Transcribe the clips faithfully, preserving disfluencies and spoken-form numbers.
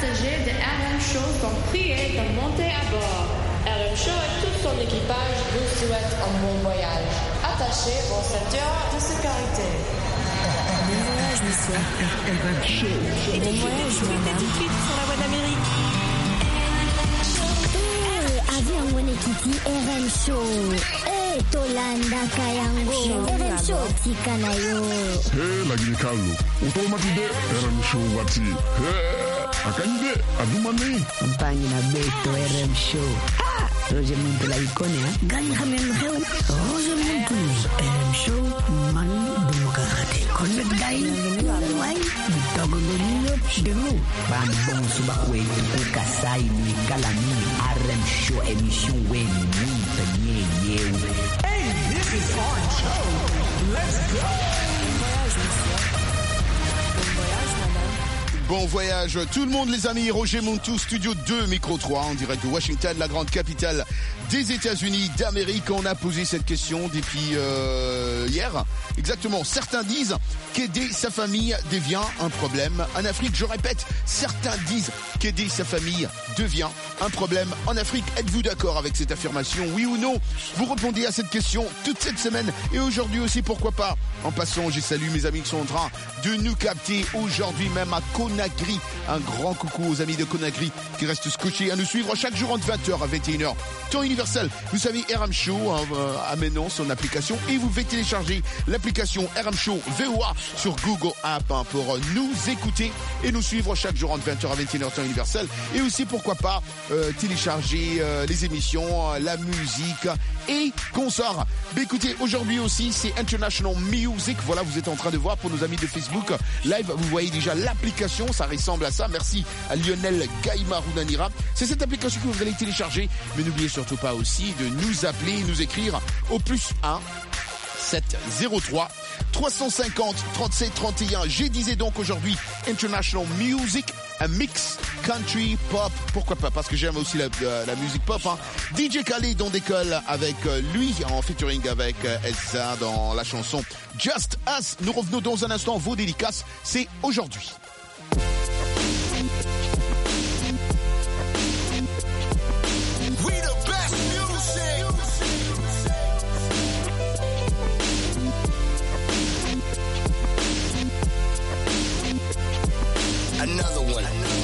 passagers de R M Show sont priés de monter à bord. R M Show et tout son équipage vous souhaitent un bon voyage. Attachez vos ceintures de sécurité. Bon voyage, monsieur. R M Show. Et bon voyage, madame. Tout de suite sur la voie d'Amérique. Avion Wenekiti R M Show. Eh, Tolanda Kayango. R M Show Tikanayo. Hey, lagi kalu. Utomatide R M Show wati. Hey, akanyide adumani. Kampanyi na Beto R M Show. Ah, Roger Muntu la ikone ha. Gani hamen heu. Roger Muntu R M Show man bumokarate. Connect guy. Why? Dogo dolino demo. Bam bon suba kwetu kukasai ni kalami R M Show emission weni muntu nye yewe. Hey, this is our show. Let's go. Bon voyage tout le monde les amis, Roger Montou, Studio deux, Micro trois, en direct de Washington, la grande capitale des États-Unis d'Amérique. On a posé cette question depuis euh, hier. Exactement, certains disent qu'aider sa famille devient un problème en Afrique. Je répète, certains disent qu'aider sa famille devient un problème en Afrique. Êtes-vous d'accord avec cette affirmation, oui ou non? Vous répondez à cette question toute cette semaine et aujourd'hui aussi, pourquoi pas. En passant, j'ai salué mes amis qui sont en train de nous capter aujourd'hui même à Conakry. Un grand coucou aux amis de Conakry qui restent scotchés à nous suivre chaque jour entre vingt heures à vingt et une heures. Temps universel. Vous savez, R M Show euh, a maintenant son application et vous pouvez télécharger l'application R M Show V O A sur Google App hein, pour nous écouter et nous suivre chaque jour entre vingt heures à vingt et une heures temps universel. Et aussi, pourquoi pas, euh, télécharger euh, les émissions, euh, la musique et consorts. Mais écoutez, aujourd'hui aussi, c'est International Music. Voilà, vous êtes en train de voir pour nos amis de Facebook Live. Vous voyez déjà l'application, ça ressemble à ça. Merci à Lionel Gaïmarounanira. C'est cette application que vous allez télécharger. Mais n'oubliez surtout pas aussi de nous appeler, nous écrire au plus un sept zéro trois trois cent cinquante trente-sept trente et un. J'ai disais donc aujourd'hui International Music, un mix country pop. Pourquoi pas? Parce que j'aime aussi la, la, la musique pop. Hein. D J Khaled on décolle avec lui en featuring avec Elsa dans la chanson Just Us. Nous revenons dans un instant. Vos dédicaces, c'est aujourd'hui. Another one.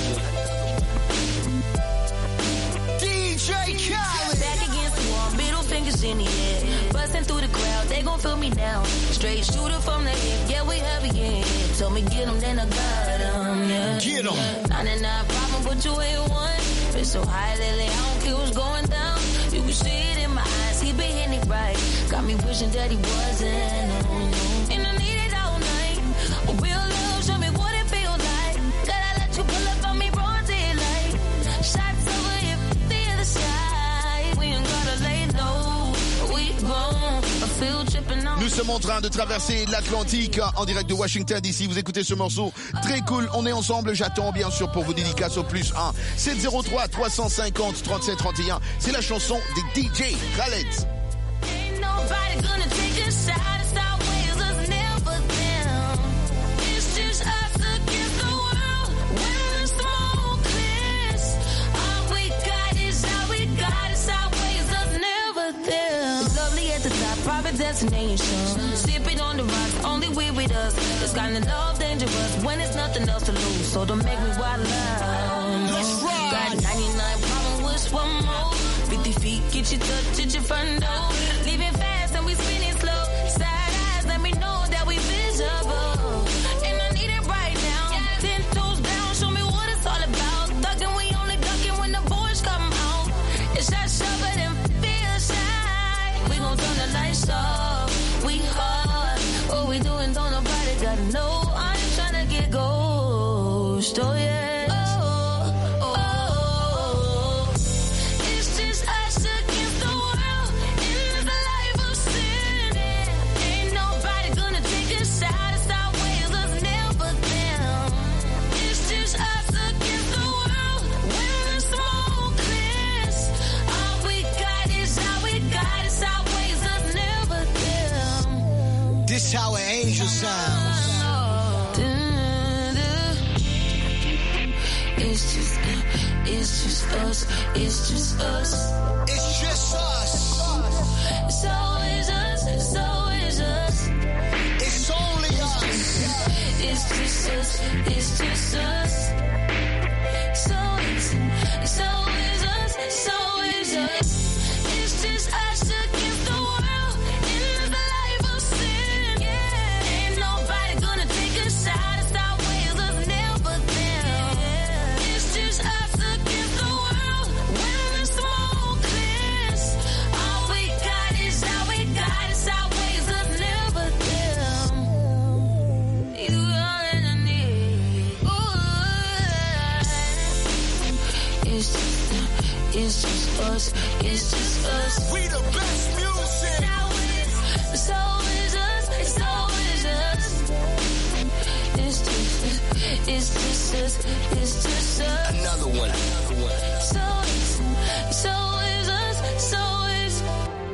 D J Khaled. Back against the wall, middle fingers in the air. Busting through the crowd, they gon' feel me now. Straight shooter from the hip, yeah, we heavy, yeah. Told me get 'em, then I got 'em, yeah. Get 'em. ninety-nine problem, but you ain't one. Been so high lately, I don't care what's going down. You can see it in my eyes, he been hitting it right. Got me wishing that he wasn't, no, no. And I need it all night. A real love, show me what it feels like. Gotta let you pull up on me, broad daylight. Shots over here, the other side. We ain't gotta lay low, we gon' feel tripping on. Nous sommes en train de traverser l'Atlantique en direct de Washington D C. Vous écoutez ce morceau très cool. On est ensemble. J'attends bien sûr pour vos dédicaces au plus un sept zéro trois trois cent cinquante trente-sept trente et un. C'est la chanson des D J Khaled. Ain't nobody gonna take a shot. It's always us, never them. It's just us against the world. When the smoke clears, all we got is all we got. It's always us, never them. It's lovely at the top, private destination. Sip it on the rocks, only we with us. This kind of love dangerous when it's nothing else to lose. So don't make me wild out. Let's ride. Got ninety-nine problem, wish one more. fifty feet, get you touch at your front door. Leaving fast and we spinning slow. Side eyes, let me know that we visible. And I need it right now. Ten toes down, show me what it's all about. Thuggin', we only duckin' when the boys come out. It's that shove it and feel shy. We gon' turn the lights off. We hard. What we doing, don't nobody gotta know. I ain't tryna get ghost. Oh yeah. It's just us against the world. In this life It's just, it's just us. It's just us. It's just us. It's always us. It's always us. It's only us. It's just us. It's just us. So it's, it's always us. It's always us. It's just us against the world in the life of sin. Yeah, ain't nobody gonna take a shot and stop ways us never them. It's just us against the world when the smoke clears. All we got is all we got is our ways us never them. You are in the need. It's just, it's just us. It's just us. We the best music. It's always us. It's always us. It's just, it's just us. It's just us. Another one. Another one. So it's, it's always us. It's always.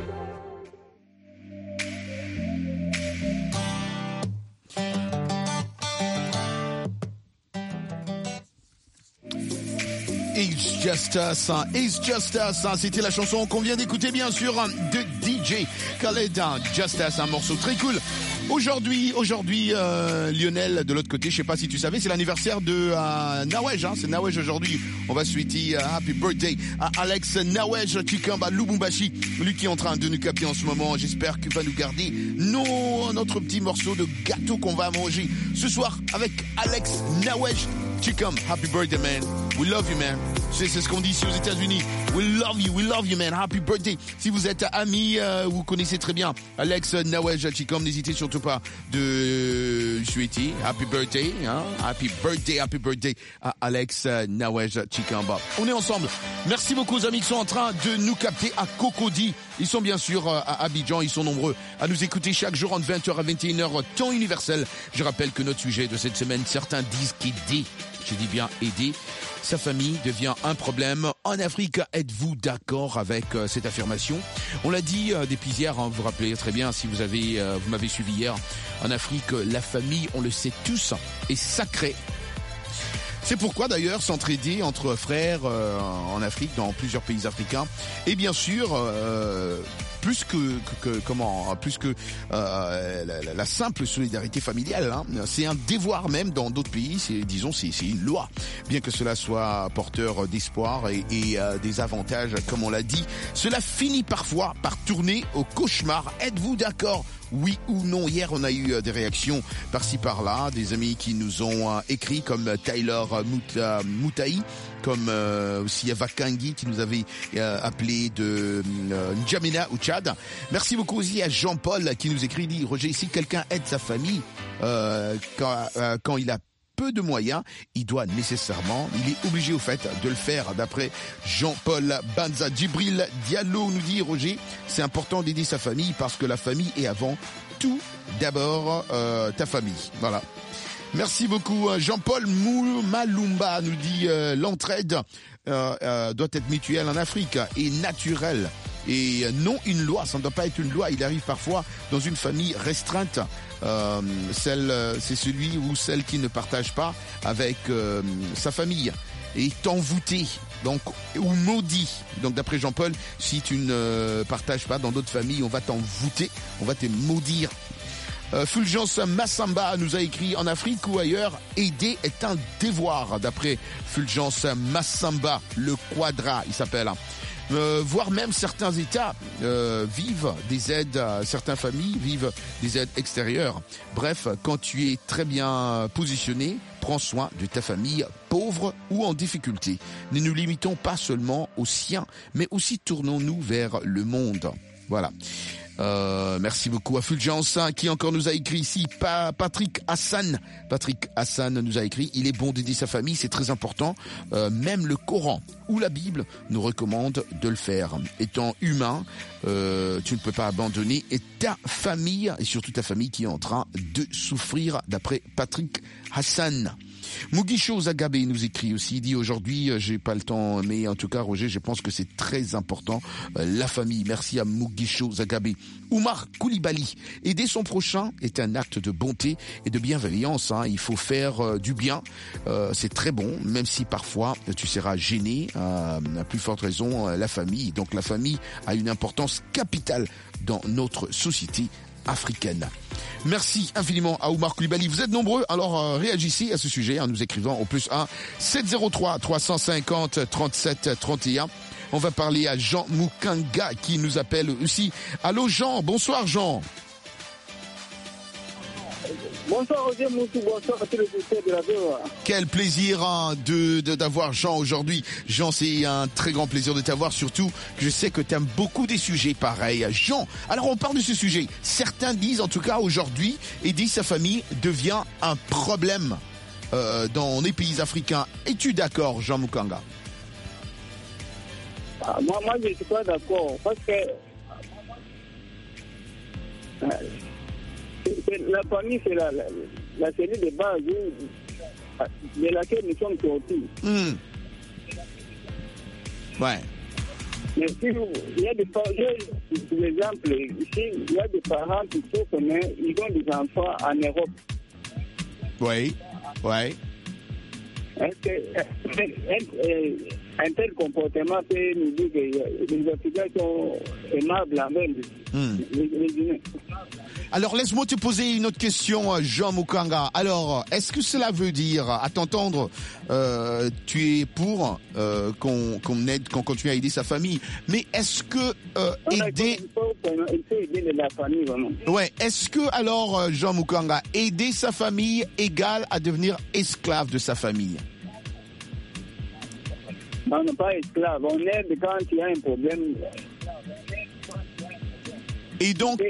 It's Just Us, hein. It's Just Us, hein. C'était la chanson qu'on vient d'écouter bien sûr de D J Khaled, hein. Just Us, un morceau très cool. Aujourd'hui, aujourd'hui, euh, Lionel, de l'autre côté, je sais pas si tu savais, c'est l'anniversaire de euh, Nawej, hein. C'est Nawej aujourd'hui. On va souhaiter uh, happy birthday à Alex Nawej Chikamba Lubumbashi, lui qui est en train de nous capter en ce moment. J'espère qu'il va nous garder nos, notre petit morceau de gâteau qu'on va manger ce soir avec Alex Nawej Chikamba. Happy birthday, man. We love you, man. C'est, c'est ce qu'on dit ici aux États-Unis. We love you, we love you, man. Happy birthday. Si vous êtes amis, euh, vous connaissez très bien Alex Nawej Chikamba, n'hésitez surtout pas de souhaiter happy birthday, hein. Happy birthday, happy birthday à Alex Nawej Chikamba. On est ensemble. Merci beaucoup aux amis qui sont en train de nous capter à Cocody. Ils sont bien sûr à Abidjan, ils sont nombreux à nous écouter chaque jour entre vingt heures à vingt et une heures, temps universel. Je rappelle que notre sujet de cette semaine, certains disent qu'aider, je dis bien aider, sa famille devient un problème. En Afrique, êtes-vous d'accord avec euh, cette affirmation? On l'a dit euh, depuis hier, hein, vous vous rappelez très bien si vous avez, euh, vous m'avez suivi hier. En Afrique, la famille, on le sait tous, est sacrée. C'est pourquoi d'ailleurs s'entraider entre frères euh, en Afrique, dans plusieurs pays africains, et bien sûr euh, plus que, que, que comment, plus que euh, la, la simple solidarité familiale, hein, c'est un devoir même dans d'autres pays. C'est, disons, c'est, c'est une loi, bien que cela soit porteur d'espoir et, et euh, des avantages, comme on l'a dit. Cela finit parfois par tourner au cauchemar. Êtes-vous d'accord? Oui ou non? Hier, on a eu des réactions par-ci par-là, des amis qui nous ont écrit, comme Tyler Moutaï, comme euh, aussi Vakangi qui nous avait euh, appelé de euh, N'Djamena au Tchad. Merci beaucoup aussi à Jean-Paul qui nous écrit, dit Roger, si quelqu'un aide sa famille euh, quand, euh, quand il a peu de moyens, il doit nécessairement, il est obligé au fait de le faire, d'après Jean-Paul Banza. Djibril Diallo nous dit, Roger, c'est important d'aider sa famille parce que la famille est avant tout d'abord euh, ta famille. Voilà. Merci beaucoup. Jean-Paul Malumba nous dit euh, l'entraide euh, euh, doit être mutuelle en Afrique et naturelle. Et non une loi, ça ne doit pas être une loi. Il arrive parfois dans une famille restreinte, euh, celle, c'est celui ou celle qui ne partage pas avec euh, sa famille est envoûté, donc ou maudit. Donc d'après Jean-Paul, si tu ne partages pas dans d'autres familles, on va t'envoûter, on va te maudire. Euh, Fulgence Massamba nous a écrit, en Afrique ou ailleurs, aider est un devoir. D'après Fulgence Massamba, le Quadra, il s'appelle. Euh, voire même certains États euh, vivent des aides, euh, certaines familles vivent des aides extérieures. Bref, quand tu es très bien positionné, prends soin de ta famille pauvre ou en difficulté. Ne nous limitons pas seulement aux siens, mais aussi tournons-nous vers le monde. Voilà. Euh, merci beaucoup à Fulgence qui encore nous a écrit ici. Pa- Patrick Hassan. Patrick Hassan nous a écrit, il est bon d'aider sa famille, c'est très important. Euh, même le Coran ou la Bible nous recommande de le faire. Étant humain, euh, tu ne peux pas abandonner et ta famille, et surtout ta famille qui est en train de souffrir, d'après Patrick Hassan. Mugisho Zagabe nous écrit aussi, il dit aujourd'hui, euh, j'ai pas le temps, mais en tout cas Roger, je pense que c'est très important, euh, la famille. Merci à Mugisho Zagabe. Oumar Koulibaly, aider son prochain est un acte de bonté et de bienveillance, hein. Il faut faire euh, du bien, euh, c'est très bon, même si parfois tu seras gêné, euh, à plus forte raison euh, la famille. Donc la famille a une importance capitale dans notre société africaine. Merci infiniment à Oumar Koulibaly. Vous êtes nombreux, alors euh, réagissez à ce sujet en nous écrivant au plus un sept zéro trois trois cent cinquante trente-sept trente et un. On va parler à Jean Mukanga qui nous appelle aussi. Allô Jean, bonsoir Jean. Bonsoir Roger Moutou, bonsoir à tous les auditeurs de la V O A. Quel plaisir hein, de, de d'avoir Jean aujourd'hui. Jean, c'est un très grand plaisir de t'avoir, surtout que je sais que tu aimes beaucoup des sujets pareils. Jean, alors on parle de ce sujet. Certains disent en tout cas aujourd'hui, aider sa famille devient un problème euh, dans les pays africains. Es-tu d'accord Jean Mukanga? ah, moi, moi je ne suis pas d'accord parce que euh, c'est, la famille c'est la, la, la cellule de base de laquelle nous sommes sortis. Mmh. Ouais. Mais si vous, il y a des parents, par exemple, ici, il y a des parents qui souffrent, mais ils ont des enfants en Europe. Oui, oui. Est-ce que un, un tel comportement peut nous dire que les Africains sont aimables envers mmh. les, les humains? Alors laisse-moi te poser une autre question, Jean Mukanga. Alors, est-ce que cela veut dire, à t'entendre, euh, tu es pour euh, qu'on, qu'on aide, qu'on continue à aider sa famille, mais est-ce que euh, aider... Il faut, il faut aider la famille, vraiment. Ouais, est-ce que alors, Jean Mukanga, aider sa famille égale à devenir esclave de sa famille? Non, non, pas esclave. On aide quand il y a un problème. Et donc,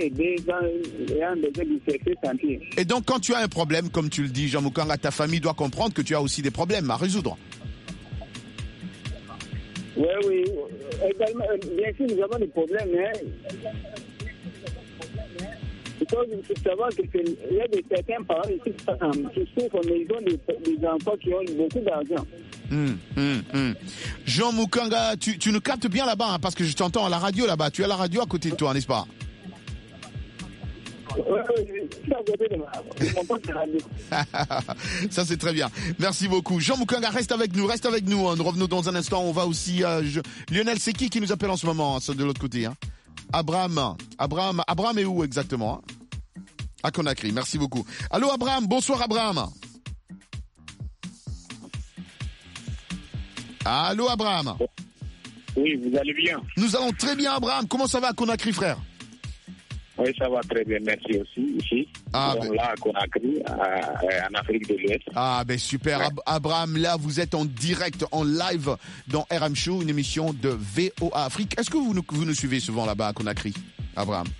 et donc, quand tu as un problème, comme tu le dis, Jean Mukanga, ta famille doit comprendre que tu as aussi des problèmes à résoudre. Oui, oui. Également, bien sûr, nous avons des problèmes, mais il faut savoir qu'il y a des certains parents ici qui souffrent, mais ils ont des, des enfants qui ont beaucoup d'argent. Hum, hum, hum. Jean Mukanga, tu, tu nous captes bien là-bas, hein, parce que je t'entends à la radio là-bas. Tu as la radio à côté de toi, n'est-ce pas? Ça c'est très bien. Merci beaucoup. Jean Mukanga, reste avec nous, reste avec nous. Nous revenons dans un instant. On va aussi euh, je... Lionel, c'est qui qui nous appelle en ce moment, hein, de l'autre côté, hein? Abraham. Abraham. Abraham est où exactement, hein? À Conakry. Merci beaucoup. Allô Abraham. Bonsoir Abraham. Allô Abraham. Oui, vous allez bien? Nous allons très bien Abraham. Comment ça va à Conakry, frère? Oui, ça va très bien, merci aussi, ici. Ah, ben... là, à Conakry, à, en Afrique de l'Ouest. Ah, ben super. Ouais. Ab- Abraham, là, vous êtes en direct, en live dans R M Show, une émission de V O A Afrique. Est-ce que vous nous, vous nous suivez souvent là-bas à Conakry, Abraham?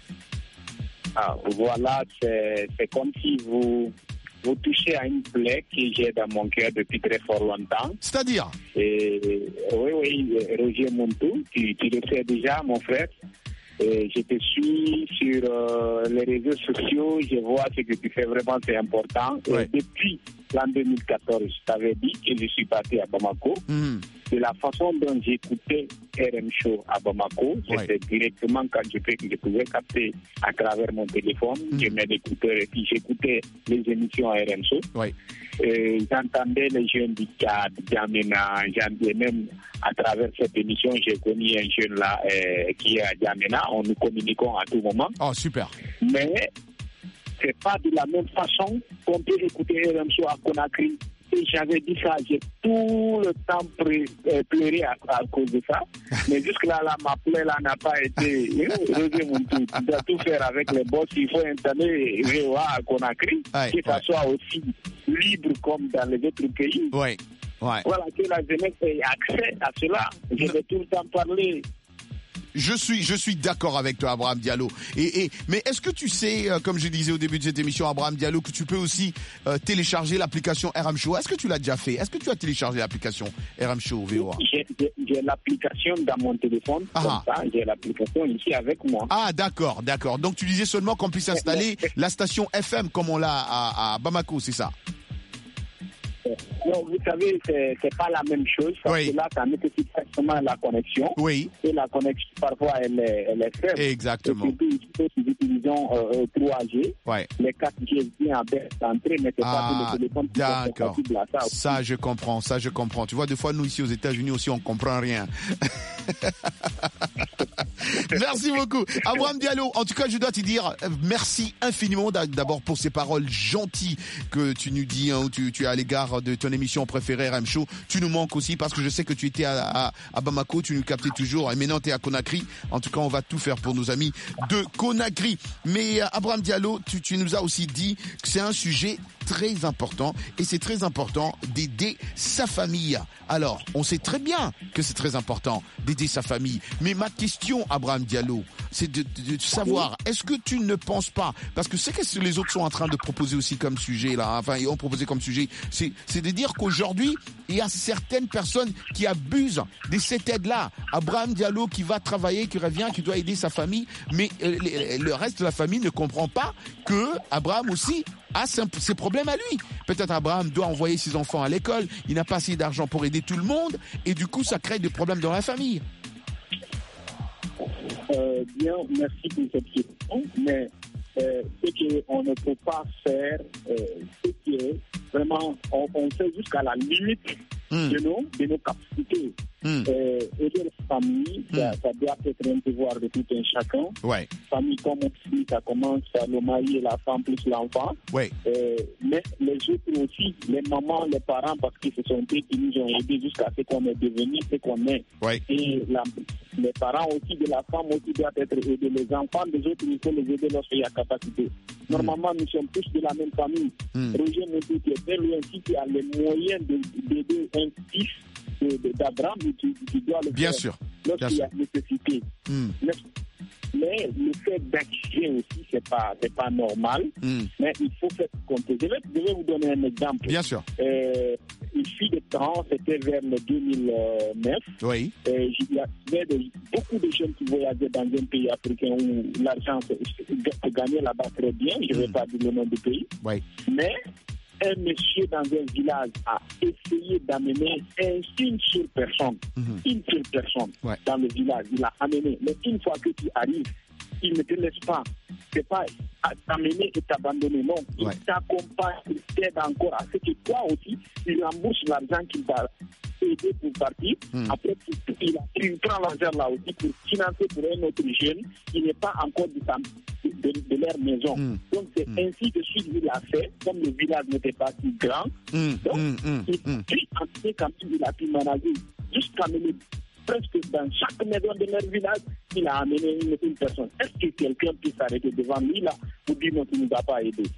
Ah, voilà, c'est, c'est comme si vous, vous touchez à une plaie que j'ai dans mon cœur depuis très fort longtemps. C'est-à-dire? Et, oui, oui, Roger Moutou, tu, tu le sais déjà, mon frère. Et je te suis sur euh, les réseaux sociaux, je vois ce que tu fais vraiment, c'est important. Ouais. Et depuis l'an deux mille quatorze, je t'avais dit que je suis parti à Bamako. Mmh. De la façon dont j'écoutais R M Show à Bamako, ouais. C'était directement quand je, je pouvais capter à travers mon téléphone, mmh. je mets l'écouteur et puis j'écoutais les émissions à R M Show. Ouais. Et j'entendais les jeunes du Tchad, Djamena, et même à travers cette émission, j'ai connu un jeune là euh, qui est à Djamena, on nous communiquons à tout moment. Oh, super. Mais c'est pas de la même façon qu'on peut écouter R M Show à Conakry. Et j'avais dit ça, j'ai tout le temps pleuré à, à cause de ça. Mais jusque-là, là, ma plaie là n'a pas été revue mon tout. Tu dois tout faire avec les boss. Il faut installer V O A à Conakry, ouais, que ça ouais. soit aussi libre comme dans les autres pays. Ouais. Ouais. Voilà, que la jeunesse ait accès à cela. Je vais tout le temps parler. Je suis, je suis d'accord avec toi, Abraham Diallo. Et, et, mais est-ce que tu sais, euh, comme je disais au début de cette émission, Abraham Diallo, que tu peux aussi euh, télécharger l'application R M Show? Est-ce que tu l'as déjà fait? Est-ce que tu as téléchargé l'application R M Show V O A? J'ai, j'ai, j'ai l'application dans mon téléphone. Ah. Comme ça, j'ai l'application ici avec moi. Ah, d'accord, d'accord. Donc tu disais seulement qu'on puisse installer la station F M comme on l'a à, à Bamako, c'est ça? Non, vous savez, c'est, c'est pas la même chose, parce Oui. que là, ça nécessite forcément la connexion. Oui. Et la connexion, parfois, elle est, elle est faible. Exactement. Et surtout, ici, nous utilisons euh, trois G. Ouais. Les quatre G viennent à d'entrée, mais c'est pas tous Ah, les téléphones qui sont d'accord. compatibles à ça. Ça, je comprends, ça, je comprends. Tu vois, des fois, nous, ici, aux États-Unis aussi, on comprend rien. Merci beaucoup. Abraham Diallo, en tout cas, je dois te dire euh, merci infiniment d'a- d'abord pour ces paroles gentilles que tu nous dis, hein, où tu, tu es à l'égard de ton émission préférée, R M Show. Tu nous manques aussi parce que je sais que tu étais à, à, à Bamako, tu nous captais toujours, et maintenant tu es à Conakry. En tout cas, on va tout faire pour nos amis de Conakry. Mais euh, Abraham Diallo, tu, tu nous as aussi dit que c'est un sujet très important et c'est très important d'aider sa famille. Alors, on sait très bien que c'est très important d'aider sa famille. Mais ma question, Abraham Diallo, c'est de, de, de savoir, est-ce que tu ne penses pas, parce que c'est ce que les autres sont en train de proposer aussi comme sujet là, enfin ils ont proposé comme sujet, c'est, c'est de dire qu'aujourd'hui, il y a certaines personnes qui abusent de cette aide-là. Abraham Diallo qui va travailler, qui revient, qui doit aider sa famille, mais euh, le, le reste de la famille ne comprend pas que Abraham aussi a ses problèmes à lui. Peut-être Abraham doit envoyer ses enfants à l'école, il n'a pas assez d'argent pour aider tout le monde, et du coup ça crée des problèmes dans la famille. Euh, bien, merci pour cette question, mais euh, ce qu'on ne peut pas faire, euh, c'est que vraiment, on, on fait jusqu'à la limite mm. de, nos, de nos capacités. Mm. Euh, aider la famille, mm. ça, ça doit être un devoir de tout un chacun. Ouais. Famille, comme on dit, ça commence par le mari et la femme plus l'enfant. Ouais. Euh, mais les autres aussi, les mamans, les parents, parce que ce sont eux qui nous ont aidés jusqu'à ce qu'on est devenu, ce qu'on est. Ouais. Et la, les parents aussi de la femme aussi doivent être aidés. Les enfants des autres, il faut les aider lorsqu'il y a capacité. Normalement, nous sommes tous de la même famille. Mm. Roger Moutou, qui est très loin, qui a les moyens de, d'aider un fils de, de, d'Abraham, qui, qui doit le Bien faire sûr. lorsqu'il y a nécessité. Mm. Mais, mais le fait d'accuser aussi, c'est pas, c'est pas normal. Mm. Mais il faut faire compter. Je vais, je vais vous donner un exemple. Bien sûr. Euh, une fille de temps, c'était vers le deux mille neuf. Oui. Euh, il y avait de, beaucoup de jeunes qui voyageaient dans un pays africain où l'argent se, se gagnait là-bas très bien. Je ne vais mm. pas dire le nom du pays. Oui. Mais un monsieur dans un village a essayé d'amener une seule personne, mm-hmm. une seule personne ouais. dans le village. Il l'a amené. Mais une fois que tu arrives, il ne te laisse pas. C'est pas t'amener et t'abandonner. Non, il ouais. t'accompagne, il t'aide encore à ce que toi aussi, il rembourse l'argent qu'il t'a aidé pour partir. Mm. Après, il, il prend l'argent là aussi pour financer pour un autre jeune qui n'est pas encore de, sa, de, de leur maison. Mm. Donc, c'est mm. ainsi de suite qu'il a fait, comme le village n'était pas si grand. Mm. Donc, mm. il mm. puis, en fait, quand il a pu manager jusqu'à mener presque dans chaque maison de leur village, il a amené une, une personne. Est-ce que quelqu'un peut s'arrêter devant lui là pour dire non, tu ne nous as pas aidé?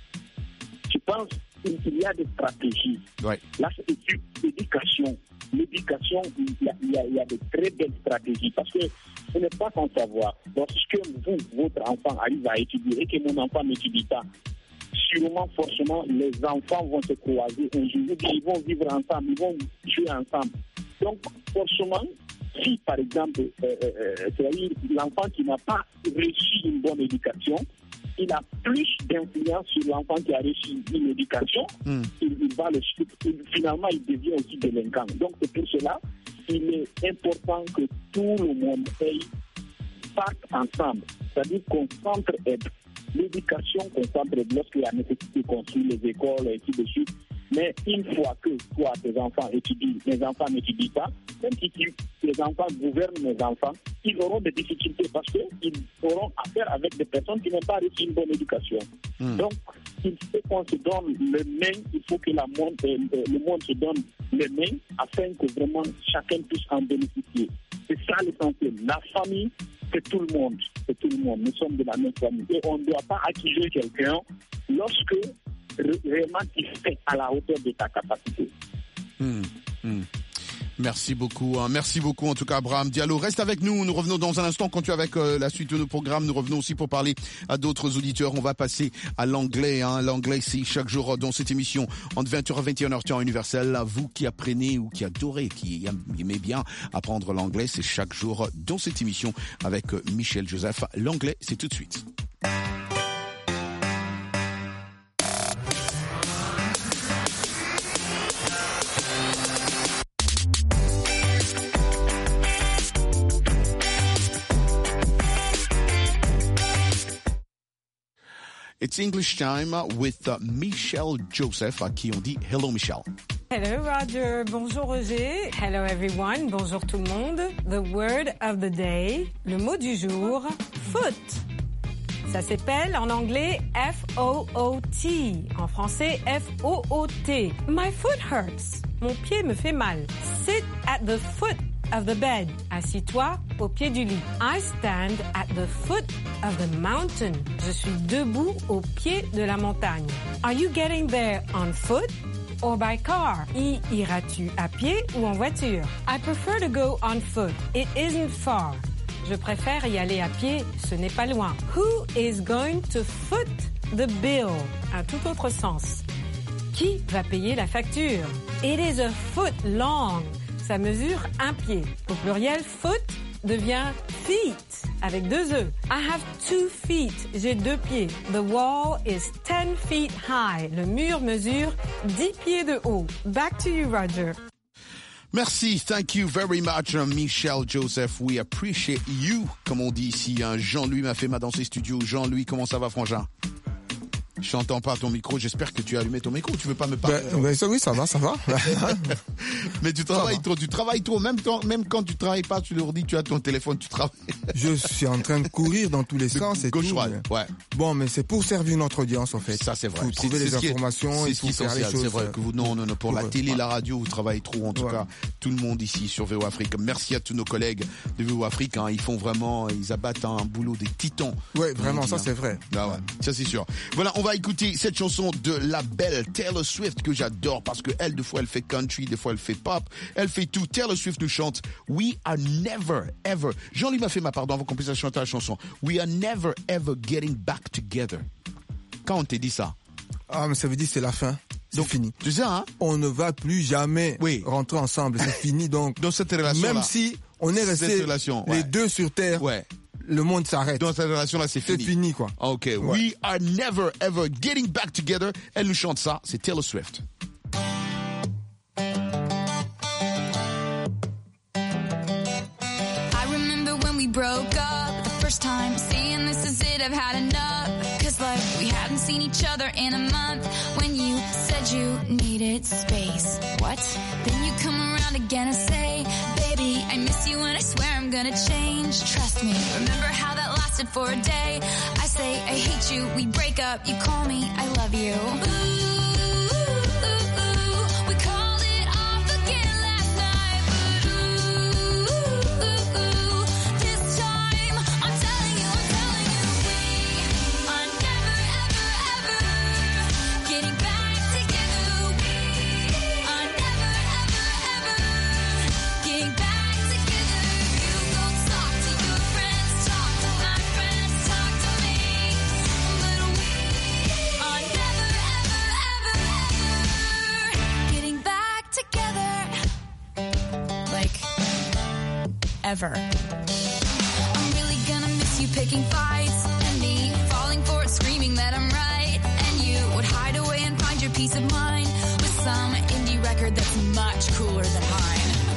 Je pense qu'il y a des stratégies. Ouais. Là, c'est l'éducation. L'éducation, il y, a, il, y a, il y a de très belles stratégies parce que ce n'est pas sans savoir. Lorsque vous, votre enfant arrive à étudier et que mon enfant n'étudie pas, sûrement, forcément, les enfants vont se croiser un jour. Ils vont vivre ensemble, ils vont jouer ensemble. Donc, forcément, si par exemple, euh, euh, c'est-à-dire l'enfant qui n'a pas reçu une bonne éducation, il a plus d'influence sur l'enfant qui a reçu une éducation, mm. il, il va le il, finalement il devient aussi délinquant. Donc c'est pour cela qu'il est important que tout le monde aille parte ensemble, c'est-à-dire qu'on s'entraide. L'éducation qu'on s'entraide lorsqu'il y a nécessité de construire les écoles et ainsi de suite. Mais une fois que toi, tes enfants étudient, mes enfants n'étudient pas, même si tes enfants gouvernent mes enfants, ils auront des difficultés parce qu'ils auront affaire avec des personnes qui n'ont pas reçu une bonne éducation. Mmh. Donc, il faut qu'on se donne le main, il faut que la monde, euh, le monde se donne le main afin que vraiment chacun puisse en bénéficier. C'est ça l'essentiel. La famille, c'est tout le monde. C'est tout le monde. Nous sommes de la même famille. Et on ne doit pas accuser quelqu'un lorsque vraiment il fait à la hauteur de ta capacité. Mmh, mmh. Merci beaucoup, hein. Merci beaucoup en tout cas Abraham Diallo. Reste avec nous, nous revenons dans un instant, continue avec euh, la suite de nos programmes, nous revenons aussi pour parler à d'autres auditeurs. On va passer à l'anglais, hein. L'anglais c'est chaque jour dans cette émission entre vingt heures et vingt et une heures temps universel. Vous qui apprenez ou qui adorez, qui aimez bien apprendre l'anglais, c'est chaque jour dans cette émission avec Michel Joseph. L'anglais c'est tout de suite. It's English time with uh, Michelle Joseph, à qui on dit Hello Michelle. Hello Roger, bonjour Roger. Hello everyone, bonjour tout le monde. The word of the day, le mot du jour, foot. Ça s'appelle en anglais F O O T, en français F O O T. My foot hurts. Mon pied me fait mal. Sit at the foot of the bed. Assis-toi au pied du lit. I stand at the foot of the mountain. Je suis debout au pied de la montagne. Are you getting there on foot or by car? Y iras-tu à pied ou en voiture? I prefer to go on foot. It isn't far. Je préfère y aller à pied, ce n'est pas loin. Who is going to foot the bill? Un tout autre sens. Qui va payer la facture? It is a foot long. Ça mesure un pied. Au pluriel, foot devient feet avec deux E. I have two feet. J'ai deux pieds. The wall is ten feet high. Le mur mesure dix pieds de haut. Back to you, Roger. Merci, thank you very much, Michelle Joseph. We appreciate you, comme on dit ici. Jean-Louis m'a fait ma dans ses studios. Jean-Louis, comment ça va, frangin? Je n'entends pas ton micro, j'espère que tu as allumé ton micro, tu veux pas me parler? Ben, ben ça, oui, ça va, ça va. Mais tu travailles trop, tu travailles trop, même, temps, même quand tu travailles pas, tu leur dis, tu as ton téléphone, tu travailles. Je suis en train de courir dans tous les de sens et gauche tout. droite, ouais. Bon, mais c'est pour servir notre audience, en fait. Ça, c'est vrai. Pour trouver les informations et pour faire les choses. C'est vrai que vous, non, non, non, pour, pour la télé, ouais. la radio, vous travaillez trop, en tout ouais. cas, tout le monde ici sur V O Afrique. Merci à tous nos collègues de V O Afrique, hein, ils font vraiment, ils abattent un boulot des titans. Ouais, vraiment, ça, hein. C'est vrai. Ah ouais, ça, c'est sûr. Voilà, on va écouter cette chanson de la belle Taylor Swift que j'adore parce que elle, des fois, elle fait country, des fois, elle fait pop, elle fait tout. Taylor Swift nous chante We are never, ever. Jean-Louis m'a fait ma part avant qu'on puisse chanter la chanson. We are never, ever getting back together. Quand on t'a dit ça? Ah, mais ça veut dire c'est la fin. C'est donc, fini. C'est ça, hein? On ne va plus jamais oui. rentrer ensemble. C'est fini. Donc, dans cette relation, même si on est resté relation, ouais. les deux sur Terre. Ouais. Le monde s'arrête. Dans cette relation-là, c'est fini. C'est fini, quoi. OK. Ouais. We are never, ever getting back together. Elle nous chante ça. C'est Taylor Swift. I remember when we broke up the first time, saying this is it, I've had enough. Cause like we hadn't seen each other in a month. When you said you needed space. What? Then you come around again and say, baby, I miss you and I swear I'm gonna change. Trust me. Remember how that lasted for a day? I say I hate you, we break up, you call me, I love you. Ooh. Ever. I'm really gonna miss you picking fights and me falling for it, screaming that I'm right. And you would hide away and find your peace of mind with some indie record that's much cooler than mine.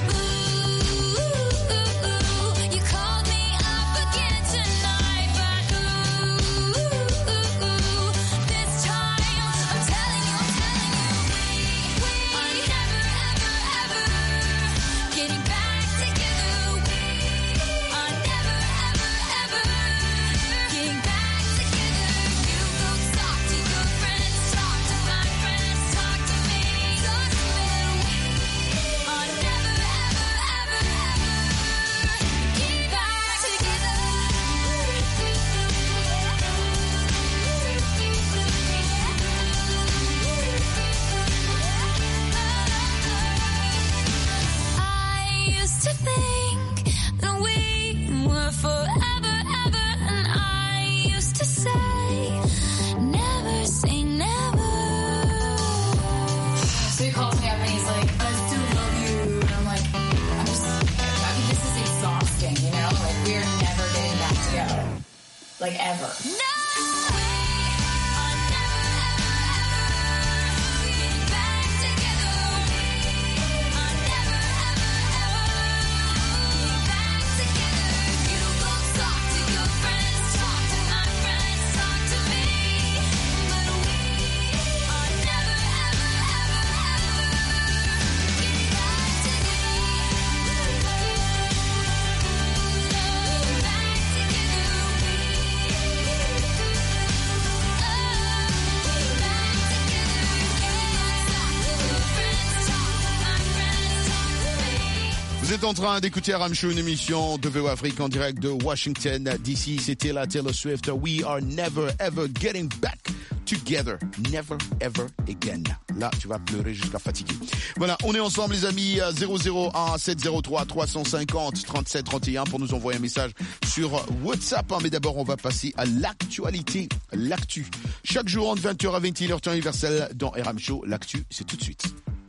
Like ever. No! Vous êtes en train d'écouter R M Show, une émission de V O Afrique en direct de Washington D C. C'était la Taylor Swift. We are never ever getting back together. Never ever again. Là, tu vas pleurer jusqu'à fatiguer. Voilà, on est ensemble les amis. zéro zéro un sept zéro trois trois cent cinquante trente-sept trente et un pour nous envoyer un message sur WhatsApp. Mais d'abord, on va passer à l'actualité. L'actu. Chaque jour entre vingt heures à vingt et une heures temps universel dans R M Show. L'actu, c'est tout de suite.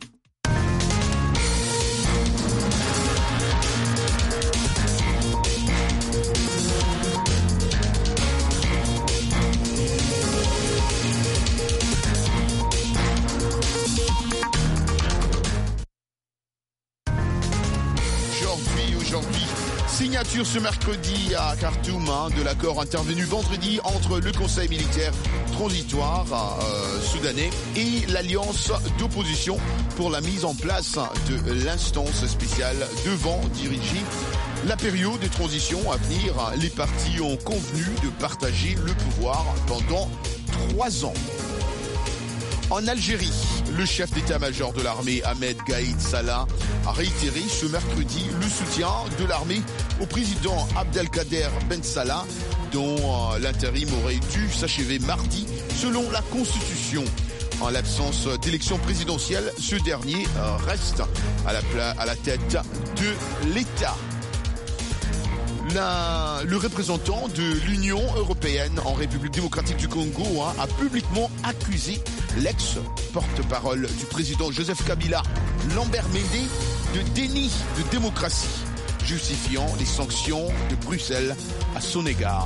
Signature ce mercredi à Khartoum hein, de l'accord intervenu vendredi entre le Conseil militaire transitoire euh, soudanais et l'alliance d'opposition pour la mise en place de l'instance spéciale devant diriger la période de transition à venir. Les partis ont convenu de partager le pouvoir pendant trois ans. En Algérie, le chef d'état-major de l'armée, Ahmed Gaïd Salah, a réitéré ce mercredi le soutien de l'armée au président Abdelkader Ben Salah, dont euh, l'intérim aurait dû s'achever mardi, selon la Constitution. En l'absence d'élection présidentielle, ce dernier euh, reste à la, pla- à la tête de l'État. La, le représentant de l'Union européenne en République démocratique du Congo hein, a publiquement accusé l'ex-porte-parole du président Joseph Kabila, Lambert Mende, de déni de démocratie, justifiant les sanctions de Bruxelles à son égard.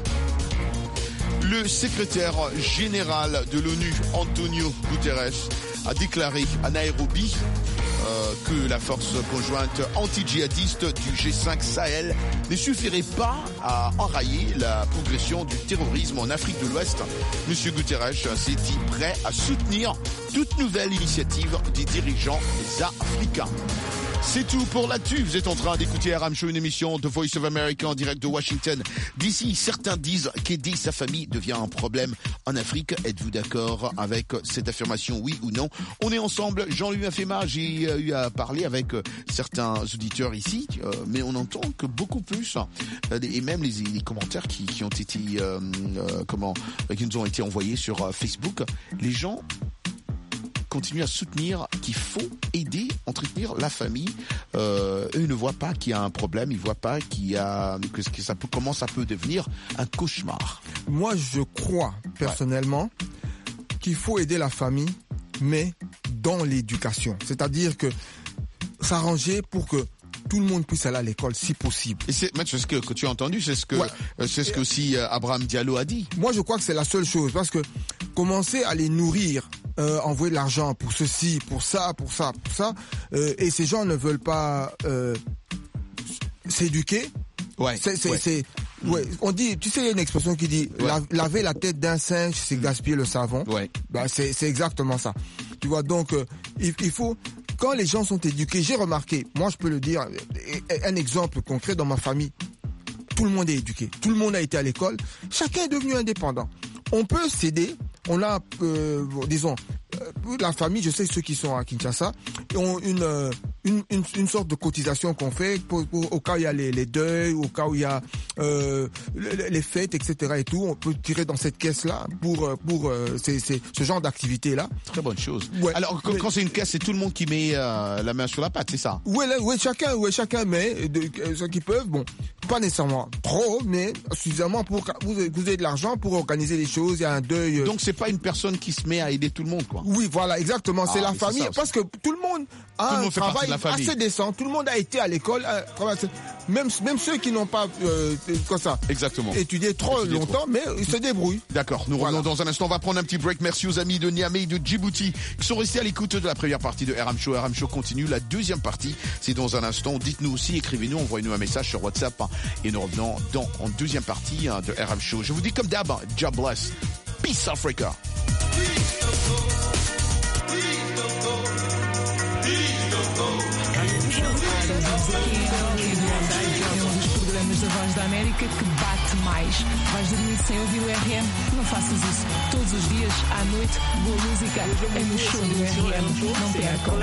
Le secrétaire général de l'ONU, Antonio Guterres, a déclaré à Nairobi euh, que la force conjointe anti-djihadiste du G cinq Sahel ne suffirait pas à enrayer la progression du terrorisme en Afrique de l'Ouest. Monsieur Guterres s'est dit prêt à soutenir toute nouvelle initiative des dirigeants africains. C'est tout pour l'actu. Vous êtes en train d'écouter R M Show, une émission de Voice of America en direct de Washington. D'ici, certains disent qu'aider sa famille devient un problème en Afrique. Êtes-vous d'accord avec cette affirmation, oui ou non? On est ensemble. Jean-Louis Afema, j'ai eu à parler avec certains auditeurs ici, mais on entend que beaucoup plus, et même les, les commentaires qui, qui ont été, euh, euh, comment, qui nous ont été envoyés sur Facebook, les gens continue à soutenir qu'il faut aider, entretenir la famille. Euh, eux ne voient pas qu'il y a un problème, ils voient pas qu'il y a que, que ça peut, comment ça peut devenir un cauchemar. Moi, je crois personnellement ouais. qu'il faut aider la famille, mais dans l'éducation. C'est-à-dire que s'arranger pour que tout le monde puisse aller à l'école si possible. Et c'est, c'est ce que, que tu as entendu, c'est ce que, ouais. euh, c'est ce que aussi euh, Abraham Diallo a dit. Moi, je crois que c'est la seule chose, parce que commencer à les nourrir, euh, envoyer de l'argent pour ceci, pour ça, pour ça, pour ça, euh, et ces gens ne veulent pas euh, s'éduquer. Ouais. C'est, c'est, ouais. c'est, ouais. On dit, tu sais, il y a une expression qui dit, ouais. la, laver la tête d'un singe, c'est gaspiller le savon. Ouais. Ben, c'est, c'est exactement ça. Tu vois, donc, euh, il, il faut. Quand les gens sont éduqués, j'ai remarqué, moi je peux le dire, un exemple concret dans ma famille, tout le monde est éduqué, tout le monde a été à l'école, chacun est devenu indépendant. On peut s'aider, on a, euh, disons, euh, la famille, je sais ceux qui sont à Kinshasa, ont une, euh, une, une, une sorte de cotisation qu'on fait pour, pour, au cas où il y a les, les deuils, au cas où il y a euh, les, les fêtes, et cetera et tout, on peut tirer dans cette caisse-là pour, pour euh, c'est, c'est, ce genre d'activité-là. Très bonne chose. Ouais. Alors, quand, mais, quand c'est une caisse, c'est tout le monde qui met euh, la main sur la pâte, c'est ça? Oui, ouais, chacun, ouais, chacun met, de, de, ceux qui peuvent, bon, pas nécessairement trop, mais suffisamment pour que vous, vous ayez de l'argent pour organiser les choses, il y a un deuil. Donc c'est pas une personne qui se met à aider tout le monde, quoi. Oui, voilà, exactement, ah, c'est la famille, c'est ça, parce que tout le monde a le monde un travail assez décent, tout le monde a été à l'école, même, même ceux qui n'ont pas, euh, quoi ça, exactement, étudié trop étudié longtemps, trop. Mais ils se débrouillent. D'accord, nous voilà. Revenons dans un instant, on va prendre un petit break. Merci aux amis de Niamey et de Djibouti qui sont restés à l'écoute de la première partie de R M Show. R M Show continue, la deuxième partie, c'est dans un instant. Dites-nous aussi, écrivez-nous, envoyez-nous un message sur WhatsApp hein, et nous revenons dans en deuxième partie hein, de R M Show. Je vous dis comme d'hab, God bless, peace Africa. De la musique da Voz da América que bate mais. Vais dormir sem ouvir o R M? Não faças isso. Todos os dias, à noite, boa música é no show do R M. Não percam.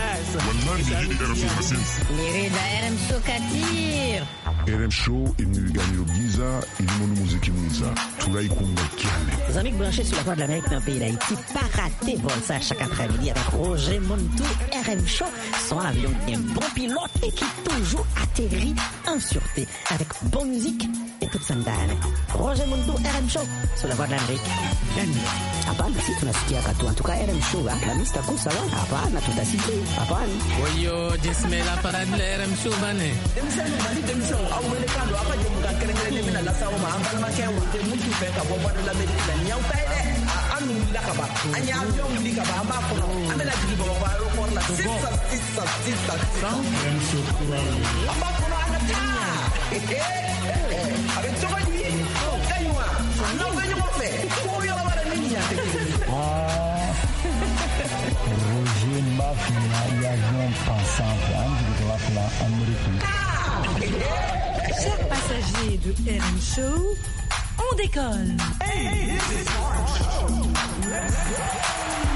Querida R M Show Katir. R M Show imnigani Giza ilimonu muziki mwiza tunaikunga kiale. Les amis branchés sur la voix de l'Amérique dans le pays d'Haïti, pas raté vol ça chaque après-midi avec Roger Montou, R M Show, son avion bien bon pilote et qui toujours atterrit en sûreté avec bonne musique et toute sandale. Roger Montou, R M Show, sur la voix de l'Amérique. Hapana, si tunasikia katu. En tout cas, R M Show, la mista kusa wa. Hapana, tutasikia. Hapana. Wayo, jisimela parade la R M Show bane. Demisano bani demisano au wele kando apa je muka kerengere mina la sawo ma ambal ma kewo te mutu fe ka bo bado la medina nyaw tayde anu la ka ba anya avion li ka ba amba ko amela digi bo ba ro ko la sisa sisa sisa R M Show amba ko ana ta avec ce qu'on dit oh kaywa non ben yo fe ko yo ba ni ya te Roger Mafia y avion pensant de la Amérique. Chers passagers de R M Show, on décolle. Hey, this is R M Show. Let's go.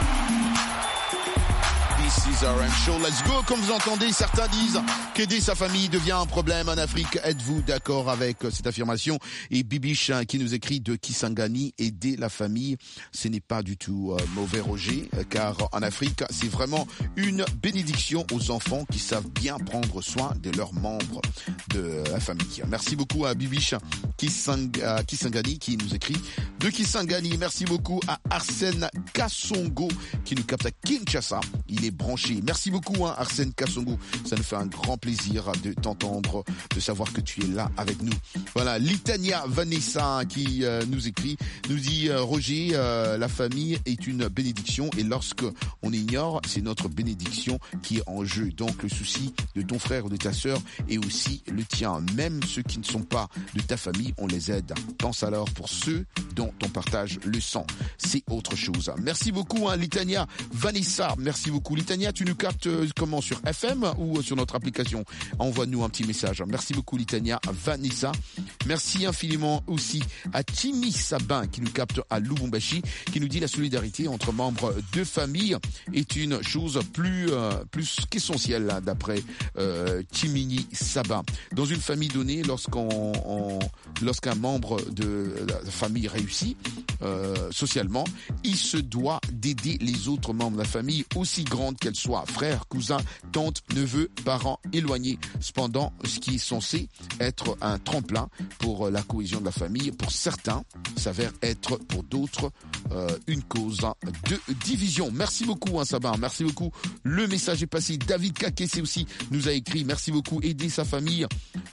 This is R M Show, let's go. Comme vous entendez, certains disent qu'aider sa famille devient un problème en Afrique. Êtes-vous d'accord avec cette affirmation? Et Bibiche qui nous écrit de Kisangani, aider la famille, ce n'est pas du tout euh, mauvais, Roger, car en Afrique, c'est vraiment une bénédiction aux enfants qui savent bien prendre soin de leurs membres de la famille. Merci beaucoup à Bibiche Kisang, euh, Kisangani qui nous écrit de Kisangani. Merci beaucoup à Arsène Kassongo qui nous capte à Kinshasa. Il est branché. Merci beaucoup, hein, Arsène Kassongo. Ça nous fait un grand plaisir de t'entendre, de savoir que tu es là avec nous. Voilà, Litania Vanessa qui euh, nous écrit, nous dit euh, Roger, euh, la famille est une bénédiction et lorsque on ignore, c'est notre bénédiction qui est en jeu. Donc le souci de ton frère ou de ta sœur est aussi le tien. Même ceux qui ne sont pas de ta famille, on les aide. Pense alors pour ceux dont on partage le sang. C'est autre chose. Merci beaucoup, hein, Litania Vanessa. Merci beaucoup. Litania, tu nous captes euh, comment, sur F M ou euh, sur notre application? Envoie-nous un petit message. Merci beaucoup, Litania Vanessa. Merci infiniment aussi à Timmy Sabin qui nous capte à Lubumbashi, qui nous dit la solidarité entre membres de famille est une chose plus euh, plus qu'essentielle, là, d'après euh, Timini Sabin. Dans une famille donnée, lorsqu'on on, lorsqu'un membre de la famille réussit euh, socialement, il se doit d'aider les autres membres de la famille, aussi grandes qu'elles soient, frères, cousins, tantes, neveux, parents éloignés. Cependant, ce qui est censé être un tremplin pour la cohésion de la famille, pour certains, s'avère être pour d'autres euh, une cause de division. Merci beaucoup, hein, Sabin. Merci beaucoup. Le message est passé. David Kakessé aussi nous a écrit. Merci beaucoup. Aider sa famille.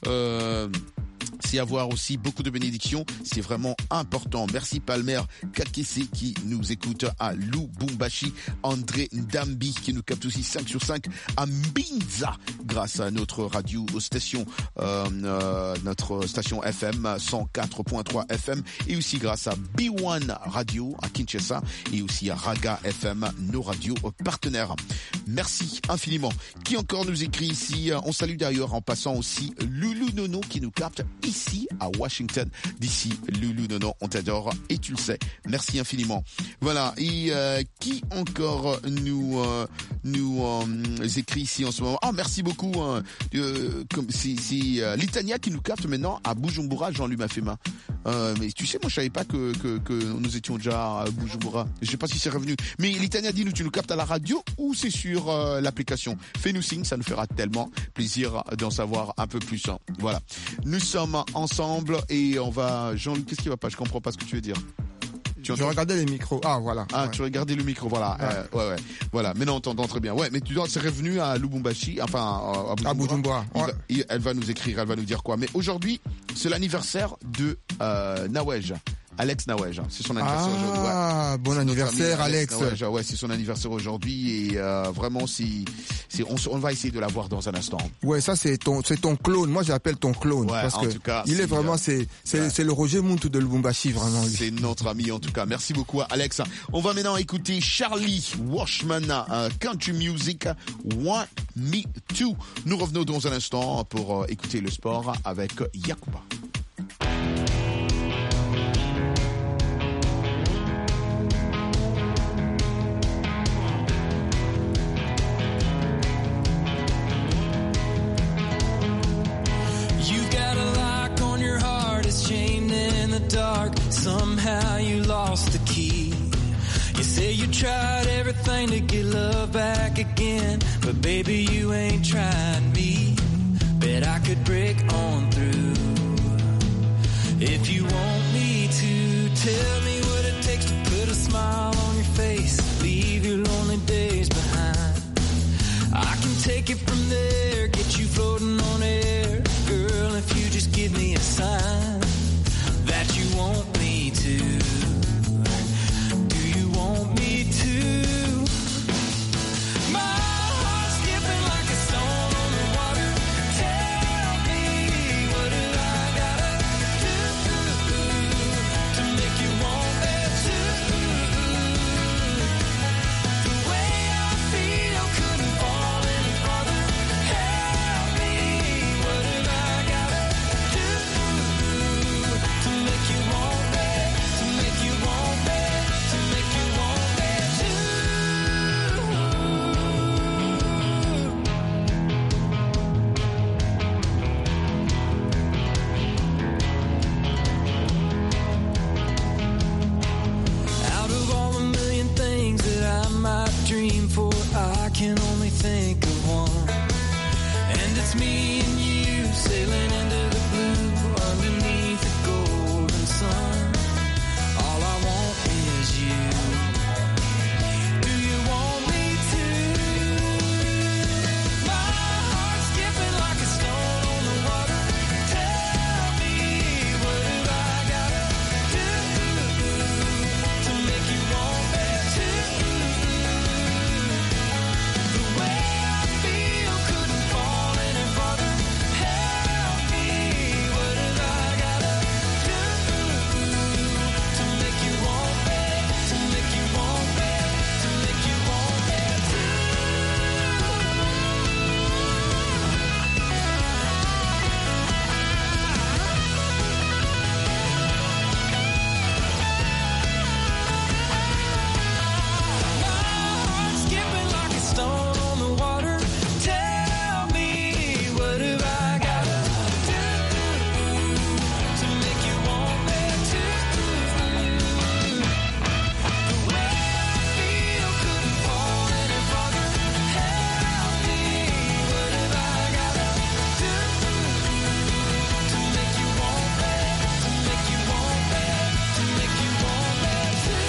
Euh, c'est avoir aussi beaucoup de bénédictions, c'est vraiment important. Merci Palmer Kakessé qui nous écoute à Lubumbashi, André Ndambi qui nous capte aussi cinq sur cinq à Mbinza grâce à notre radio station, euh, euh, notre station F M cent quatre point trois F M et aussi grâce à B un Radio à Kinshasa et aussi à Raga F M, nos radios partenaires. Merci infiniment. Qui encore nous écrit ici? On salue d'ailleurs en passant aussi Loulou Nono qui nous capte ici à Washington D C. Loulou Nono, on t'adore et tu le sais. Merci infiniment. Voilà. Et euh, qui encore nous euh, nous euh, écrit ici en ce moment? Ah, merci beaucoup. Hein. Euh, comme c'est c'est euh, Litania qui nous capte maintenant à Bujumbura. Jean-Luc m'a fait main. Euh, mais tu sais, moi je savais pas que que, que nous étions déjà à Bujumbura. Je sais pas si c'est revenu. Mais Litania, dis-nous, tu nous captes à la radio ou c'est sur euh, l'application? Fais-nous signe, ça nous fera tellement plaisir d'en savoir un peu plus. Hein. Voilà. Nous sommes ensemble et on va... Jean-Luc, qu'est-ce qui va pas? Je comprends pas ce que tu veux dire. Tu je regardais les micros. Ah, voilà. Ah, ouais. Tu regardais le micro, voilà. Ouais, euh, ouais, ouais. Voilà. Maintenant, on t'entend très bien. Ouais, mais tu dois, c'est revenu à Lubumbashi, enfin, à Bujumbura. À Bujumbura. Ouais. Va, il, elle va nous écrire, elle va nous dire quoi. Mais aujourd'hui, c'est l'anniversaire de euh, Nawej. Alex Nawej, c'est son anniversaire ah, aujourd'hui. Ah, bon anniversaire, Alex. Alex. Nawej, ouais, c'est son anniversaire aujourd'hui et euh, vraiment, c'est, c'est, on, on va essayer de la voir dans un instant. Ouais, ça c'est ton, c'est ton clone. Moi, j'appelle ton clone ouais, parce en que tout cas, il est, c'est vraiment, c'est, c'est, ouais. c'est le Roger Muntu de Lubumbashi, vraiment. Lui. C'est notre ami en tout cas. Merci beaucoup, Alex. On va maintenant écouter Charlie Washman, uh, Country Music, Want Me Too. Nous revenons dans un instant pour uh, écouter le sport avec Yakuba. dark, somehow you lost the key. You say you tried everything to get love back again, but baby, you ain't tried me. Bet I could break on through. If you want me to, tell me what it takes to put a smile on your face, leave your lonely days behind. I can take it from there, get you floating on air, girl, if you just give me a sign that you want me to. Do you want me to? My heart's skipping like a stone on the water. Tell me, what do I gotta do to make you want me too? The way I feel couldn't fall any farther. Help me, what do I gotta do to make you want me, to make you want me, to make you want me too? Out of all the million things that I might dream for, I can only think of one. And it's me and you sailing into the blue underneath the golden sun. All I want is you. Do you want me to? My heart's skipping like a stone on the water. Tell me, what do I gotta do to make you want me too? The way I feel couldn't fall any farther. Help me, what do I gotta do to make you want me, to make you want me, to make you want me too? Heart's skipping like a stone on the water. Tell me, what do I gotta do to make you want me too? The way I feel couldn't fall any farther. Help me, what do I gotta do to make you want me, to make you want me, to make you want me too?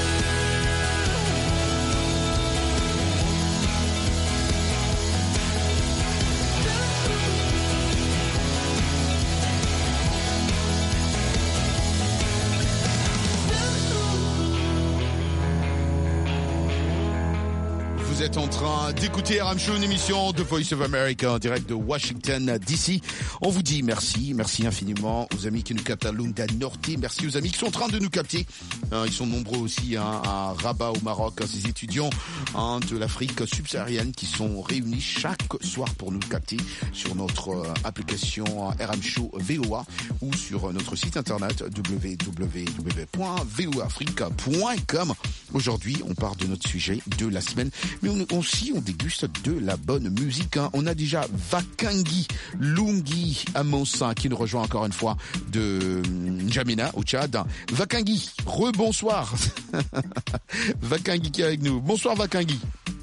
Vous êtes en train d'écouter R M Show, une émission de Voice of America en direct de Washington D C. On vous dit merci, merci infiniment aux amis qui nous captent à Lunda Norte, merci aux amis qui sont en train de nous capter. Hein, ils sont nombreux aussi hein, à Rabat au Maroc, hein, ces étudiants hein, de l'Afrique subsaharienne qui sont réunis chaque soir pour nous capter sur notre euh, application R M Show V O A ou sur notre site internet w w w point v o africa point com. Aujourd'hui, on part de notre sujet de la semaine, mais on, aussi on déguste de la bonne musique. Hein. On a déjà Vakangi Lungi Amonsa qui nous rejoint encore une fois de N'Djamena au Tchad. Vakangi, rebonsoir. Vakangi qui est avec nous. Bonsoir Vakangi.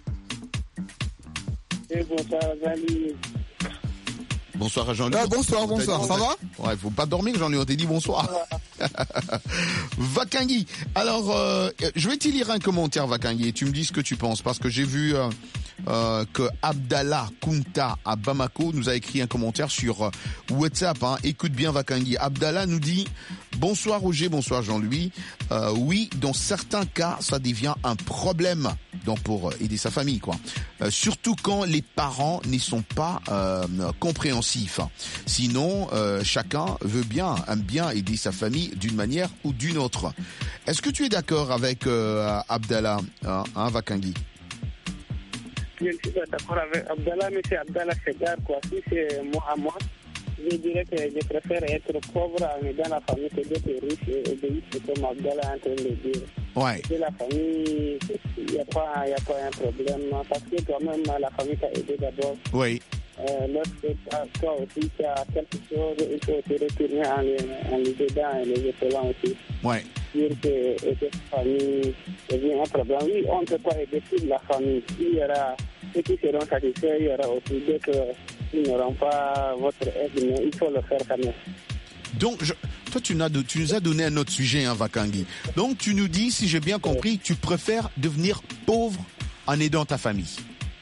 Et bonsoir, Zali. Bonsoir à Jean-Louis. Ah, bonsoir, bonsoir. Ça va? Ouais, faut pas dormir, Jean-Louis. On t'a dit bonsoir. Vakangi. Alors, euh, je vais te lire un commentaire, Vakangi, et tu me dis ce que tu penses, parce que j'ai vu euh, euh, que Abdallah Kunta à Bamako nous a écrit un commentaire sur euh, WhatsApp. Hein. Écoute bien, Vakangi. Abdallah nous dit bonsoir Roger, bonsoir Jean-Louis. Euh, oui, dans certains cas, ça devient un problème. Donc pour aider sa famille, quoi. Euh, surtout quand les parents n'y sont pas euh, compréhensifs. Sinon, euh, chacun veut bien, aime bien aider sa famille d'une manière ou d'une autre. Est-ce que tu es d'accord avec euh, Abdallah, hein, hein, Vakangi? Je ne suis pas d'accord avec Abdallah, mais c'est Abdallah Segar, quoi. Si c'est moi à moi, je dirais que je préfère être pauvre en aidant la famille que d'être riche et égoïste comme Abdallah est en train de le dire. Ouais. Et la famille, il n'y a, a pas un problème parce que quand même la famille t'a aidé d'abord. Oui. euh, lorsque toi aussi tu as quelque chose, il faut te retourner en les, en les dedans et les épaulant aussi. Ouais. Dire que cette famille devient un problème. Oui, on ne peut pas aider toute la famille. Il y aura ceux qui seront satisfaits, il y aura aussi d'autres qui n'auront pas votre aide, mais il faut le faire quand même. Donc, je, toi, tu, n'as, tu nous as donné un autre sujet, hein, Vakangi. Donc, tu nous dis, si j'ai bien compris, tu préfères devenir pauvre en aidant ta famille.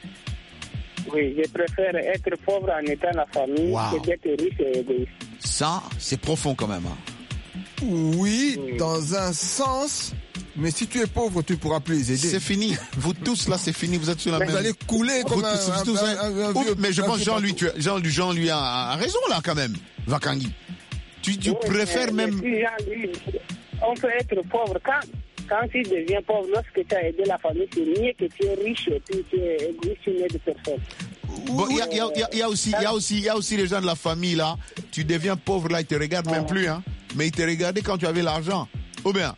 Oui, je préfère être pauvre en aidant la famille wow. que d'être riche et égoïste. Ça, c'est profond quand même. Hein. Oui, oui, dans un sens, mais si tu es pauvre, tu ne pourras plus les aider. C'est fini. Vous tous, là, c'est fini. Vous êtes sur la vous même... Vous allez couler comme vous un, tous, un, tous, un, un, un, un vieux... Mais je pense que Jean, lui, tu... Jean, Jean, lui a, a raison, là, quand même, Vakangi. Tu, tu oui, préfères mais, même... Mais Jean, lui, on peut être pauvre quand... Quand tu deviens pauvre, lorsque tu as aidé la famille, c'est mieux que tu es riche et puis tu es égoïste, tu n'aides personne. Bon, il y a, y, a, y, a, y a aussi, il y a aussi, il y a aussi les gens de la famille là. Tu deviens pauvre là, ils te regardent même plus, hein. Mais ils te regardaient quand tu avais l'argent. Ou bien.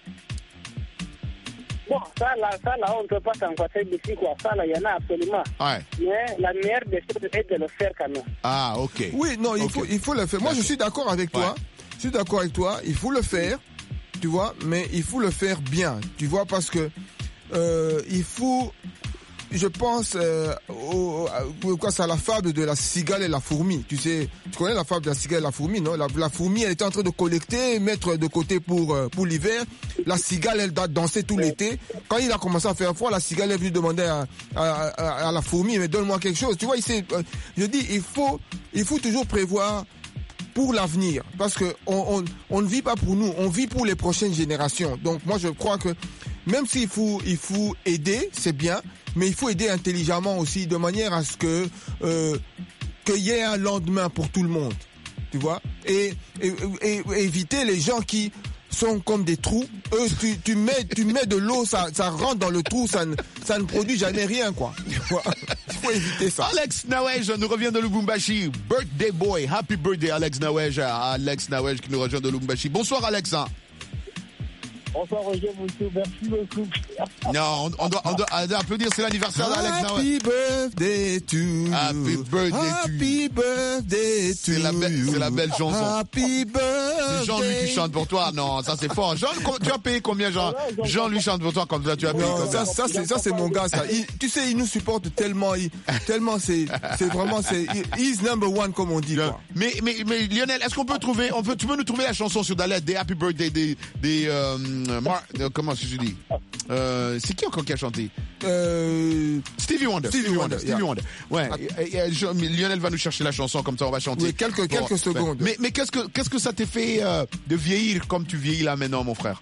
Bon, ça là, ça là, on ne peut pas s'en passer dessus quoi. Ça là, il y en a absolument. Ouais. Mais la meilleure des choses est de le faire quand même. Ah, ok. Oui, non, il okay. faut, il faut le faire. Moi, je suis d'accord avec toi. Ouais. Je suis d'accord avec toi. Il faut le faire. Tu vois, mais il faut le faire bien, tu vois, parce que euh, il faut, je pense, euh, au, au, quoi, c'est à la fable de la cigale et la fourmi. Tu sais, tu connais la fable de la cigale et la fourmi, non? La, la fourmi, elle était en train de collecter, mettre de côté pour pour l'hiver. La cigale, elle doit danser tout l'été. Quand il a commencé à faire froid, la cigale est venue demander à, à, à, à la fourmi, mais donne-moi quelque chose. Tu vois, il s'est, je dis, il faut, il faut toujours prévoir pour l'avenir, parce que on, on, on ne vit pas pour nous, on vit pour les prochaines générations. Donc moi je crois que même s'il faut, il faut aider, c'est bien, mais il faut aider intelligemment aussi, de manière à ce que euh, qu'il y ait un lendemain pour tout le monde, tu vois, et, et, et, et éviter les gens qui sont comme des trous. Eux, tu, tu mets, tu mets de l'eau, ça, ça rentre dans le trou, ça ne, ça ne produit jamais rien, quoi. Il faut éviter ça. Alex Nawej nous revient de Lubumbashi. Birthday boy. Happy birthday, Alex Nawej. Alex Nawej qui nous rejoint de Lubumbashi. Bonsoir, Alex. Bonsoir, Roger Montou. Merci beaucoup. Non, on, on, doit, on, doit, on doit applaudir, c'est l'anniversaire d'Alex Nawej. Happy birthday to you. Happy birthday to you. Happy birthday to c'est la you. C'est la belle chanson. Happy birthday. C'est Jean-Louis qui chante pour toi. Non, ça c'est fort. Jean, tu as payé combien, Jean? Jean-Louis chante pour toi comme ça, tu as payé non, combien? Ça, ça, c'est, ça, c'est mon gars, ça. Il, tu sais, il nous supporte tellement, il, tellement c'est, c'est vraiment, c'est, he's number one, comme on dit, quoi. Mais, mais, mais, Lionel, est-ce qu'on peut trouver, on peut, tu peux nous trouver la chanson sur Dalet, des Happy Birthday, des, des, euh, Mar- comment est-ce que je dis? Euh, c'est qui encore qui a chanté? Euh, Stevie Wonder. Stevie, Stevie Wonder. Wonder. Stevie Yeah. Wonder. Ouais. Ah. Et, et, je, Lionel va nous chercher la chanson, comme ça on va chanter. Oui, quelques, bon, quelques secondes. Mais, mais qu'est-ce que, qu'est-ce que ça t'a fait euh, de vieillir comme tu vieillis là maintenant, mon frère?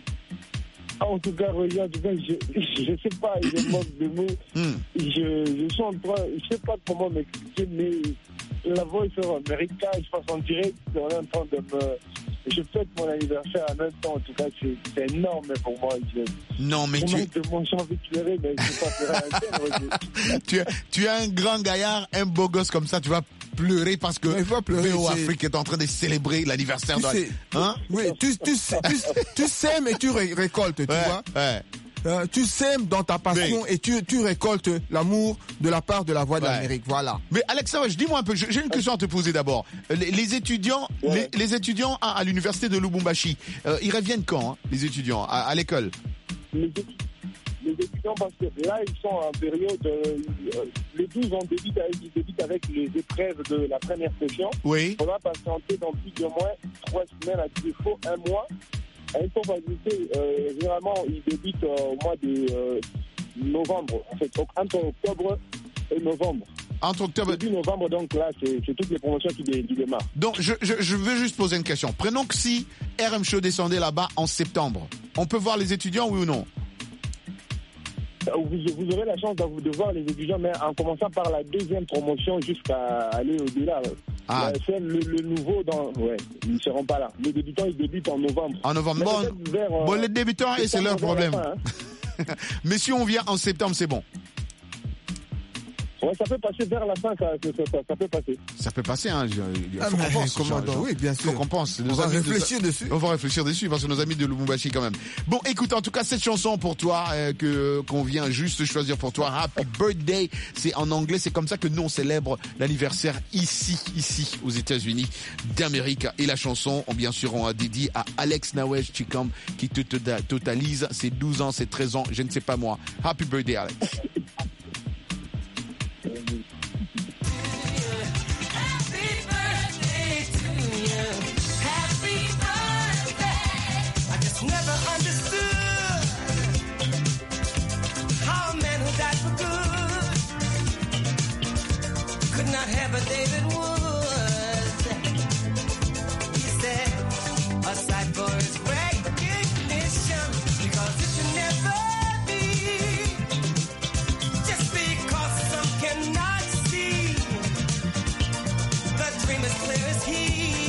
En tout cas, regarde, je, je sais pas, je manque de mots. Mm. Je, je suis en train, je sais pas comment m'expliquer, mais la voix sur America, je pense en direct, on est en train de me... Je fête mon anniversaire en même temps, en tout cas, c'est, c'est énorme pour moi. Je, non, mais je tu... De mon j'ai envie de pleurer, mais je ne sais pas pleurer tu, es, tu es un grand gaillard, un beau gosse comme ça, tu vas pleurer parce que V O Afrique est en train de célébrer l'anniversaire de... Sais, hein? Oui, tu, tu, sais, tu, tu sèmes et tu ré- récoltes, tu ouais, vois ouais. Euh, tu sèmes dans ta passion oui. et tu, tu récoltes l'amour de la part de la Voix de ouais. l'Amérique. Voilà. Mais Alex, dis-moi un peu, j'ai une question à te poser d'abord. Les, les étudiants, ouais. les, les étudiants à, à l'université de Lubumbashi, euh, ils reviennent quand, hein, les étudiants, à, à l'école? les, les étudiants, parce que là, ils sont en période, euh, les douze ans débutent avec, ils débutent avec les épreuves de la première session. Oui. On va patienter dans plus de moins trois semaines, à défaut un mois. Ils sont validés, euh, généralement, ils débutent euh, au mois de euh, novembre, en fait, donc entre octobre et novembre. Entre octobre et début novembre, donc là, c'est, c'est toutes les promotions qui, dé, qui démarrent. Donc, je, je, je veux juste poser une question. Prenons que si R M Show descendait là-bas en septembre, on peut voir les étudiants, oui ou non? Vous, vous aurez la chance de, de voir les étudiants, mais en commençant par la deuxième promotion jusqu'à aller au-delà. Ah. C'est le, le nouveau, dans, ouais, ils ne seront pas là. Les débutants, ils débutent en novembre. En novembre, bon, vers, euh, bon, les débutants, et c'est leur problème. Fin, hein. Mais si on vient en septembre, c'est bon. Ouais, ça peut passer vers la fin, ça, ça, ça, ça peut passer. Ça peut passer, hein. Il Ah, faut mais qu'on pense. comment donc, oui, bien sûr. Faut qu'on pense. On Nos va amis de- réfléchir dessus. On va réfléchir dessus parce que nos amis de Lubumbashi quand même. Bon, écoute, en tout cas, cette chanson pour toi euh, que qu'on vient juste choisir pour toi, Happy Birthday, c'est en anglais, c'est comme ça que nous on célèbre l'anniversaire ici, ici aux États-Unis d'Amérique. Et la chanson, on, bien sûr, on a dédié à Alex Nawej Chikam qui te, te- totalise ses douze ans, ses treize ans, je ne sais pas moi. Happy Birthday, Alex. I just never understood how a man who died for good could not have a David Wood. He said, aside for his recognition, because it should never be just because some cannot see the dream as clear as he.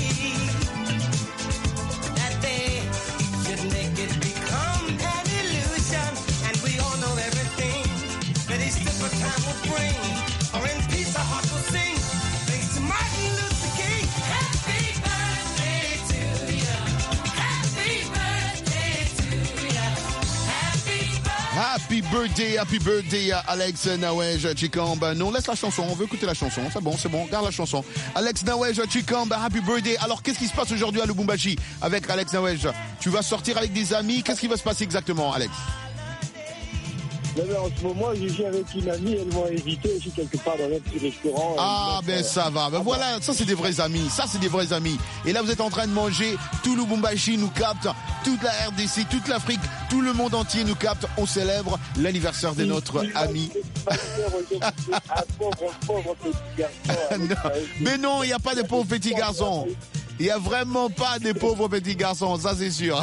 That they should make it become an illusion, and we all know everything that each different time will bring. Or in peace, our heart will sing. Thanks to Martin Luther King. Happy birthday to you. Happy birthday to you. Happy birthday. Happy birthday, happy birthday à Alex Nawej Chikam. Non, laisse la chanson, on veut écouter la chanson. C'est bon, c'est bon, regarde la chanson. Alex Nawej Chikam, happy birthday. Alors, qu'est-ce qui se passe aujourd'hui à Lubumbashi avec Alex Nawej? Tu vas sortir avec des amis, qu'est-ce qui va se passer exactement, Alex? Là, là, en ce moment, je suis avec une amie, elle m'a invité aussi quelque part dans un petit restaurant. Ah, ben ça va. Ben voilà, ça c'est des vrais amis. Ça c'est des vrais amis. Et là, vous êtes en train de manger. Tout Lubumbashi nous capte. Toute la R D C, toute l'Afrique, tout le monde entier nous capte. On célèbre l'anniversaire de notre ami. Un pauvre, pauvre petit garçon. Non. Mais non, il n'y a pas de pauvres petits garçons. Il n'y a vraiment pas de pauvres petits garçons, ça c'est sûr.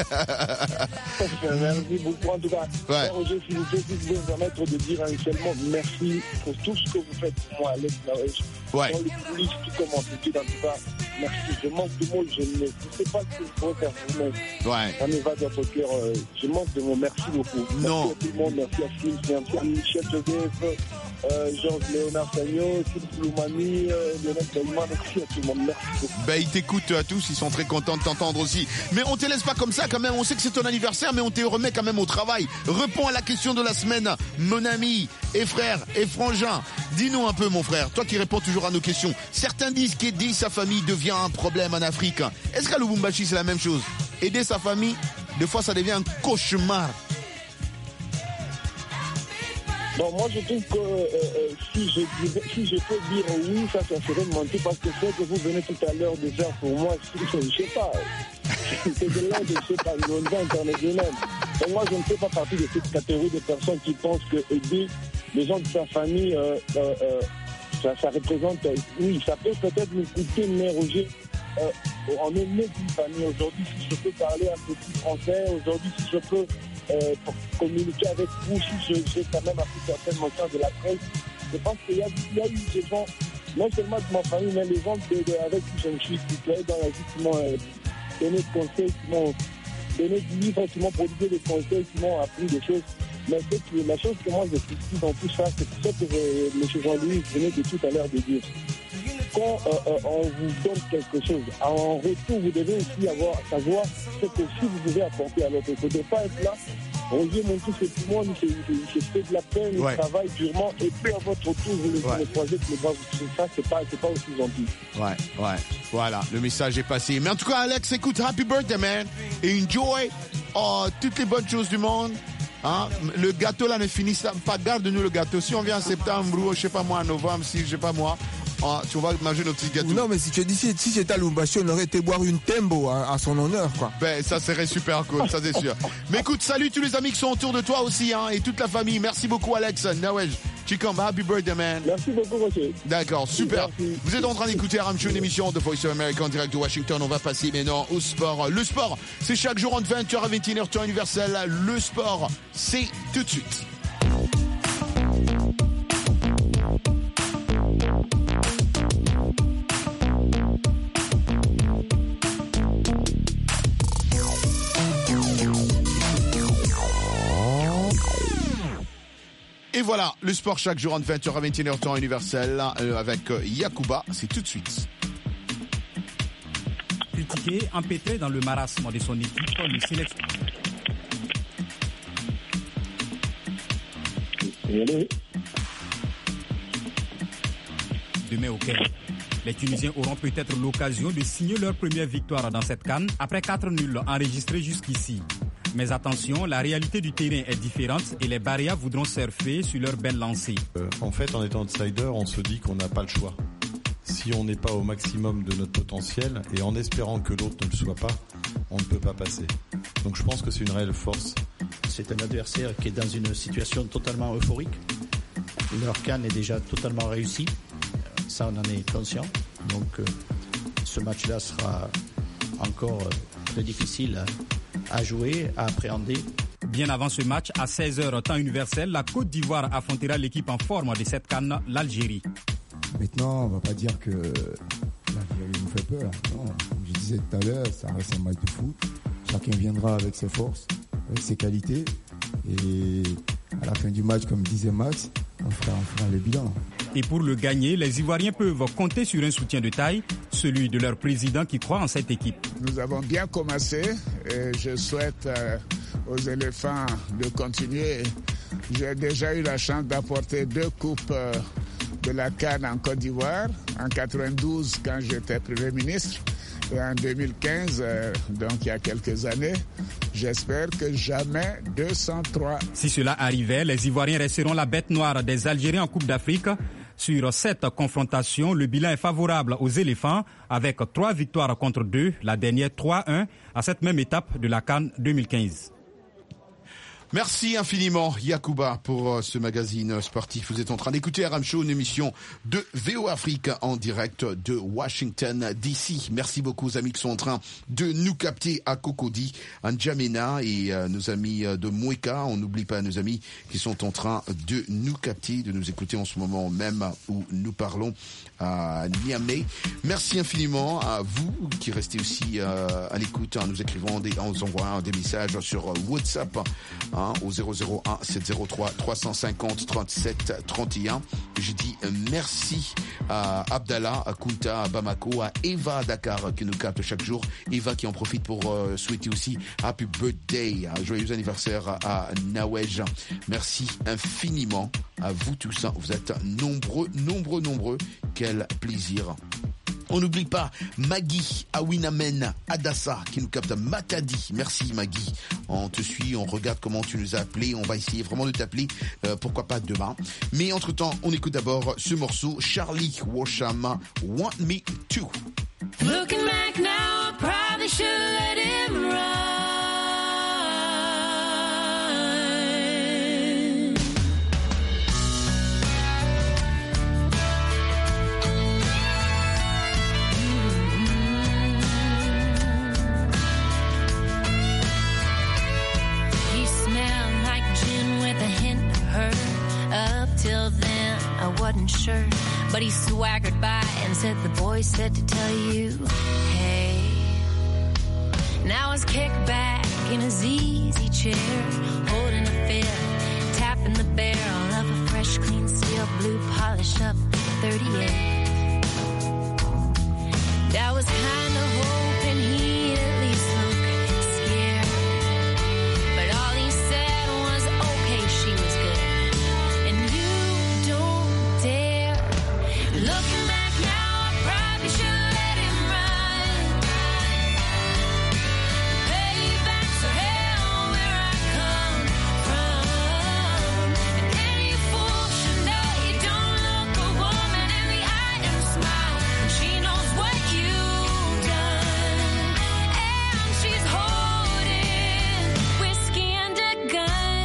Merci beaucoup. En tout cas, Ouais. Roger, s'il vous plaît, si vous pouvez me permettre de dire un seulement merci pour tout ce que vous faites pour moi, Alex Nawej. Ouais. Dans les coulisses, tout comme en petit, en tout cas, merci. Je manque de mots, je ne sais pas ce que je pourrais faire pour vous, mais Ouais. ça me va dans votre cœur. euh, Je manque de mots. Merci beaucoup. Non. Merci à tout le monde. Merci à Philippe, merci à Michel Joseph, euh, Georges-Léonard Sagnon, Philippe Loumani, euh, Lionel Taïman. Merci à tout le monde. Merci beaucoup. Ben, ils t'écoutent à tous, ils sont très contents de t'entendre aussi. Mais on te laisse pas comme ça quand même, on sait que c'est ton anniversaire, mais on te remet quand même au travail. Réponds à la question de la semaine, mon ami et frère et frangin. Dis-nous un peu, mon frère, toi qui réponds toujours à nos questions. Certains disent qu'aider sa famille devient un problème en Afrique. Est-ce qu'à Lubumbashi, c'est la même chose? Aider sa famille, des fois, ça devient un cauchemar. Bon, moi je trouve que euh, euh, si, je, disais- si je peux dire oui, ça, ça serait mentir parce que ce que vous venez tout à l'heure de faire pour moi, c'est- je sais pas. C'est de l'aide, je sais pas, une onde internationale. Et moi, je ne fais pas partie de cette catégorie de personnes qui pensent que aider les gens de sa famille, euh, euh, euh, ça, ça représente, euh, oui, ça peut peut-être nous coûter, mais Roger, euh, on est né d'une famille. Aujourd'hui, si je peux parler un petit français, aujourd'hui, si je peux euh, pour communiquer avec vous, si je j'ai quand même appris certaines notions de la presse, je pense qu'il y a, il y a eu des gens, non seulement de ma famille, mais les gens de, de, avec qui je me suis tutoyé dans la vie, qui m'ont euh, donné des conseils, qui m'ont donné du livre, qui m'ont prodigué des conseils, qui m'ont appris des choses. Mais c'est que la chose que moi je suis dans tout ça, c'est ce que je- M. Jean-Louis venait de tout à l'heure de dire. Quand euh, euh, on vous donne quelque chose, en retour, vous devez aussi avoir, savoir ce que si vous pouvez apporter à l'autre côté. Pas être là, Roger Montou, c'est tout le monde, il se- il se fait de la peine, Ouais. il travaille durement, et puis à votre tour, vous le Ouais. le croisez que les bras vous touchez. Ça, c'est pas, c'est pas aussi gentil. Ouais, ouais, voilà, le message est passé. Mais en tout cas, Alex, écoute, happy birthday, man. Et enjoy oh, toutes les bonnes choses du monde. Hein? Le gâteau, là, ne finit pas. Garde-nous le gâteau. Si on vient en septembre ou, je sais pas moi, en novembre, si, je sais pas moi, oh, tu vas manger nos petits gâteaux. Non, mais si tu dis, si, si j'étais à Lubumbashi, on aurait été boire une tembo à, à son honneur, quoi. Ben, ça serait super cool, ça c'est sûr. Mais écoute, salut tous les amis qui sont autour de toi aussi, hein, et toute la famille. Merci beaucoup, Alex Nawej Chikam. Happy birthday, man. Merci beaucoup, Roger. D'accord, super. Merci. Vous êtes en train d'écouter R M Show, une émission de Voice of America en direct de Washington. On va passer maintenant au sport. Le sport, c'est chaque jour entre vingt heures à vingt et une heures, temps universel. Le sport, c'est tout de suite. Et voilà, le sport chaque jour entre vingt heures à vingt et une heures temps universel euh, avec euh, Yacouba. C'est tout de suite. Critiqué, empêtré dans le marasme de son équipe, le sélection. Demain au Caire, les Tunisiens auront peut-être l'occasion de signer leur première victoire dans cette CAN après quatre nuls enregistrés jusqu'ici. Mais attention, la réalité du terrain est différente et les Barrias voudront surfer sur leur belle lancée. Euh, en fait, en étant outsider, on se dit qu'on n'a pas le choix. Si on n'est pas au maximum de notre potentiel et en espérant que l'autre ne le soit pas, on ne peut pas passer. Donc je pense que c'est une réelle force. C'est un adversaire qui est dans une situation totalement euphorique. Leur CAN est déjà totalement réussi. Ça, on en est conscient. Donc euh, ce match-là sera encore euh, très difficile à, à jouer, à appréhender. Bien avant ce match, à seize heures temps universel, la Côte d'Ivoire affrontera l'équipe en forme de cette CAN, l'Algérie. Maintenant, on ne va pas dire que l'Algérie nous fait peur. Non, comme je disais tout à l'heure, ça reste un match de foot. Chacun viendra avec ses forces, avec ses qualités. Et à la fin du match, comme disait Max, on fera, on fera le bilan. Et pour le gagner, les Ivoiriens peuvent compter sur un soutien de taille, celui de leur président qui croit en cette équipe. Nous avons bien commencé et je souhaite euh, aux éléphants de continuer. J'ai déjà eu la chance d'apporter deux coupes euh, de la CAN en Côte d'Ivoire, en quatre-vingt-douze quand j'étais Premier ministre et en deux mille quinze, euh, donc il y a quelques années. J'espère que jamais deux cent trois. Si cela arrivait, les Ivoiriens resteront la bête noire des Algériens en Coupe d'Afrique. Sur cette confrontation, le bilan est favorable aux éléphants avec trois victoires contre deux, la dernière trois un à cette même étape de la CAN deux mille quinze. Merci infiniment Yacouba pour ce magazine sportif. Vous êtes en train d'écouter R M Show, une émission de V O Afrique en direct de Washington D C. Merci beaucoup aux amis qui sont en train de nous capter à Cocody, à N'Djamena et euh, nos amis de Moueka. On n'oublie pas nos amis qui sont en train de nous capter, de nous écouter en ce moment même où nous parlons à Niamey. Merci infiniment à vous qui restez aussi euh, à l'écoute en nous écrivant, des, en nous envoyant des messages sur WhatsApp hein, au zéro zéro un sept zéro trois trois cent cinquante trente-sept trente et un. Je dis merci à Abdallah, à Kunta, à Bamako, à Eva à Dakar qui nous capte chaque jour. Eva qui en profite pour euh, souhaiter aussi Happy Birthday, un joyeux anniversaire à, à Nawej. Merci infiniment à vous tous. Vous êtes nombreux, nombreux, nombreux. Quel plaisir. On n'oublie pas Maggie, Awinamen, Adassa qui nous capte Matadi. Merci Maggie. On te suit, on regarde comment tu nous as appelé. On va essayer vraiment de t'appeler. Euh, pourquoi pas demain. Mais entre-temps, on écoute d'abord ce morceau. Charlie Washama, Want Me To. Looking back now, I probably should let him run. Till then, I wasn't sure, but he swaggered by and said the boy said to tell you, hey. Now he's kicked back in his easy chair, holding a fifth, tapping the barrel of a fresh, clean steel blue polish up thirty-eight. That was kind of hoping he'd at least look scared, but all he said was, okay, she was good. Looking back now, I probably should let him run. Payback's for hell where I come from. And any fool should know you don't look a woman in the eye and smile when she knows what you've done. And she's holding whiskey and a gun.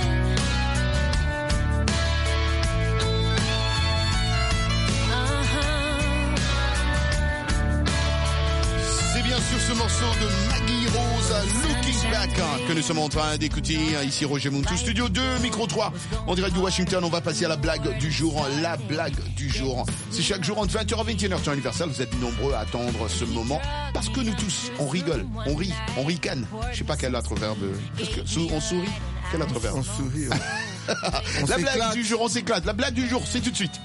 Sur ce morceau de Maggie Rose, Looking Back, hein, que nous sommes en train d'écouter ici Roger Muntu, Studio deux, Micro trois, en direct de Washington. On va passer à la blague du jour, la blague du jour. C'est chaque jour entre vingt heures et vingt et une heures temps universel. Vous êtes nombreux à attendre ce moment parce que nous tous, on rigole, on rit, on ricane. Je sais pas quel autre verbe. Parce que, on sourit. Quel autre verbe? On sourit. Ouais. La blague s'éclate. du jour, on s'éclate. La blague du jour, c'est tout de suite.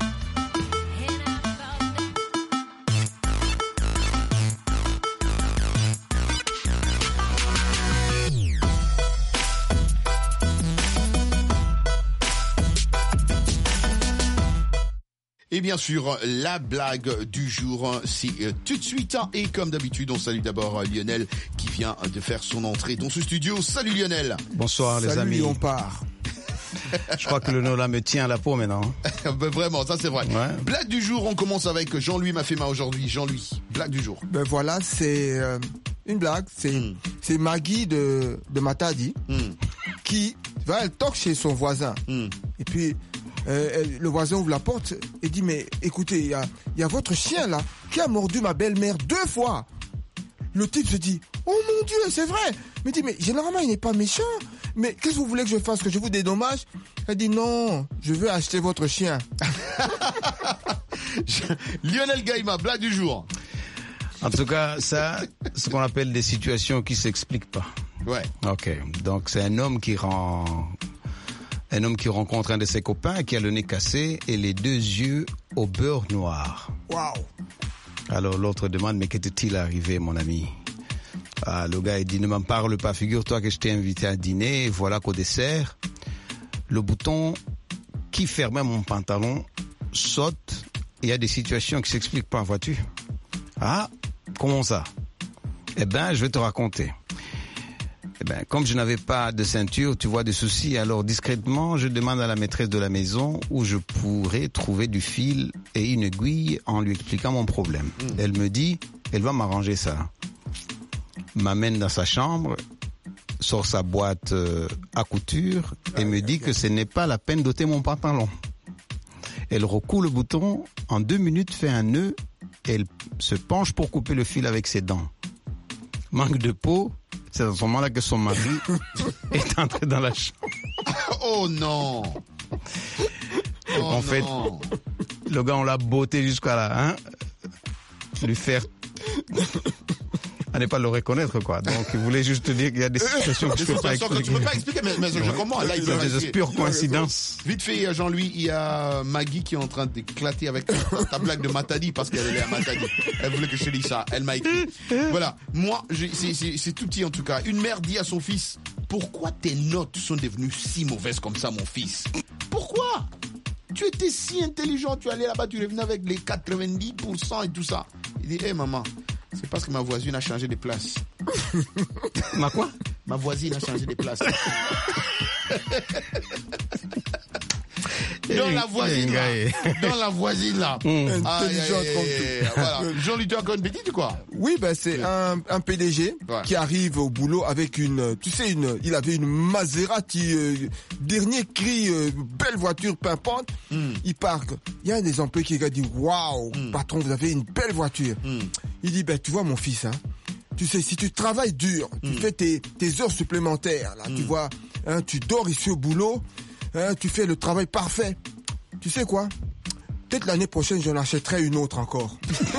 Et bien sûr, la blague du jour, c'est euh, tout de suite. Hein. Et comme d'habitude, on salue d'abord euh, Lionel qui vient de faire son entrée dans ce studio. Salut Lionel. Bonsoir les Salut, amis. on part. Je crois que le nom là me tient à la peau maintenant. Ben vraiment, ça c'est vrai. Ouais. Blague du jour, on commence avec Jean-Louis Mafema aujourd'hui. Jean-Louis, blague du jour. Ben voilà, c'est euh, une blague. C'est Mm. c'est Maggie de, de Matadi Mm. qui va, elle toque chez son voisin. Mm. Et puis, euh, elle- le voisin ouvre la porte et dit, mais écoutez, il y a, il y a votre chien là qui a mordu ma belle-mère deux fois. Le type se dit, oh mon Dieu, c'est vrai. Mais dit, mais généralement, il n'est pas méchant. Mais qu'est-ce que vous voulez que je fasse, que je vous dédommage? Elle dit, non, je veux acheter votre chien. Lionel Gaïma, blague du jour. En tout cas, ça, ce qu'on appelle des situations qui s'expliquent pas. Ouais. Ok. Donc c'est un homme qui rend, un homme qui rencontre un de ses copains qui a le nez cassé et les deux yeux au beurre noir. Waouh. Alors l'autre demande, mais qu'est-il arrivé, mon ami? Ah, le gars il dit, ne m'en parle pas, figure-toi que je t'ai invité à dîner, et voilà qu'au dessert, le bouton qui fermait mon pantalon saute. Il y a des situations qui s'expliquent pas, vois-tu? Ah, comment ça? Eh ben, je vais te raconter. Eh ben, comme je n'avais pas de ceinture, tu vois, de soucis, alors discrètement, je demande à la maîtresse de la maison où je pourrais trouver du fil et une aiguille en lui expliquant mon problème. Mmh. Elle me dit, elle va m'arranger ça. M'amène dans sa chambre, sort sa boîte euh, à couture et me dit que ce n'est pas la peine d'ôter mon pantalon. Elle recoue le bouton, en deux minutes fait un nœud, et elle se penche pour couper le fil avec ses dents. Manque de peau, c'est à ce moment-là que son mari est entré dans la chambre. Oh non. Oh en fait, non. le gars, on l'a botté jusqu'à là, hein, lui faire... à ne pas le reconnaître, quoi. Donc, il voulait juste dire qu'il y a des situations que Des tu peux pas situations que expliquer. tu peux pas expliquer, mais, mais je comprends. Là, il C'est peut des pures coïncidences. Vite fait, Jean-Louis, il y a Maggie qui est en train d'éclater avec ta blague de Matadi parce qu'elle est à Matadi. Elle voulait que je te dise ça. Elle m'a écrit. Voilà. Moi, j'ai- c'est- c'est c'est tout petit en tout cas. Une mère dit à son fils, pourquoi tes notes sont devenues si mauvaises comme ça, mon fils? Pourquoi? Tu étais si intelligent, tu allais là-bas, tu revenais avec les quatre-vingt-dix pour cent et tout ça. Il dit, hé maman, c'est parce que ma voisine a changé de place. Ma quoi? Ma voisine a changé de place. Dans la voisine là. Dans la voisine là. Mmh. Aïe, aïe, Intelligent aïe, comme aïe, tout. Voilà. Jean-Luc, tu as encore une petite ou quoi? Oui, ben c'est un, un P D G Ouais. qui arrive au boulot avec une, tu sais, une, il avait une Maserati euh, dernier cri, euh, belle voiture pimpante. Mm. Il parque. Il y a un des employés qui a dit, waouh, patron, vous avez une belle voiture. Mm. Il dit, ben tu vois mon fils, hein, tu sais, si tu travailles dur, tu fais tes, tes heures supplémentaires, là, tu vois, hein, tu dors ici au boulot, hein, tu fais le travail parfait. Tu sais quoi? Peut-être l'année prochaine, j'en achèterai une autre encore.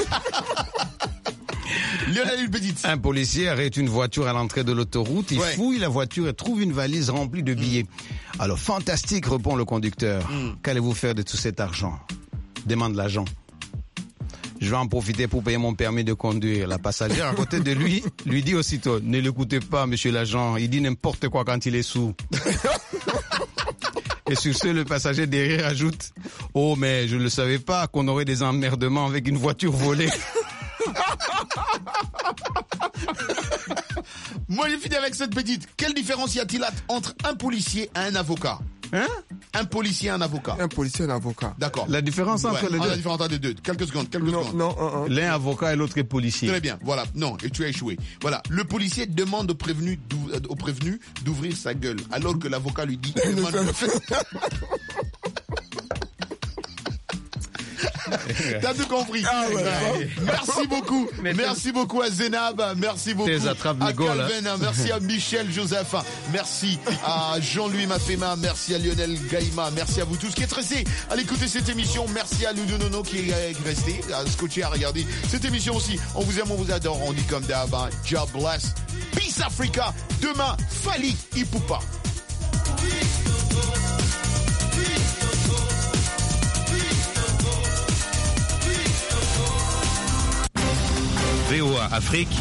Lionel, une petite. Un policier arrête une voiture à l'entrée de l'autoroute, il Ouais. fouille la voiture et trouve une valise remplie de billets. Alors, fantastique, répond le conducteur. Mm. Qu'allez-vous faire de tout cet argent? Demande l'agent. Je vais en profiter pour payer mon permis de conduire. La passagère à côté de lui lui dit aussitôt, ne l'écoutez pas, monsieur l'agent, il dit n'importe quoi quand il est sous. Et sur ce, le passager derrière ajoute, oh mais je ne le savais pas qu'on aurait des emmerdements avec une voiture volée. Moi, j'ai fini avec cette petite. Quelle différence y a-t-il entre un policier et un avocat? Hein? Un policier et un avocat. Un policier et un avocat. D'accord. La différence entre Ouais, les ah, deux. La différence entre les deux. Quelques secondes, quelques Non, secondes. non, un, un. L'un avocat et l'autre est policier. Très bien, voilà. Non, et tu as échoué. Voilà, le policier demande au prévenu, d'ou- euh, au prévenu d'ouvrir sa gueule, alors que l'avocat lui dit. demande de faire- T'as tout compris. Ah ouais, Ouais. Merci beaucoup. Merci beaucoup à Zénab. Merci beaucoup Tes attrapes à Migo, là. Calvin. Merci à Michel Joseph. Merci à Jean-Louis Mafema. Merci à Lionel Gaïma. Merci à vous tous qui êtes restés à l'écouter cette émission. Merci à Ludo Nono qui est resté, à scotcher, à regarder cette émission aussi. On vous aime, on vous adore. On dit comme d'hab. hein. God bless. Peace Africa. Demain, Fali Ipupa. V O A Afrique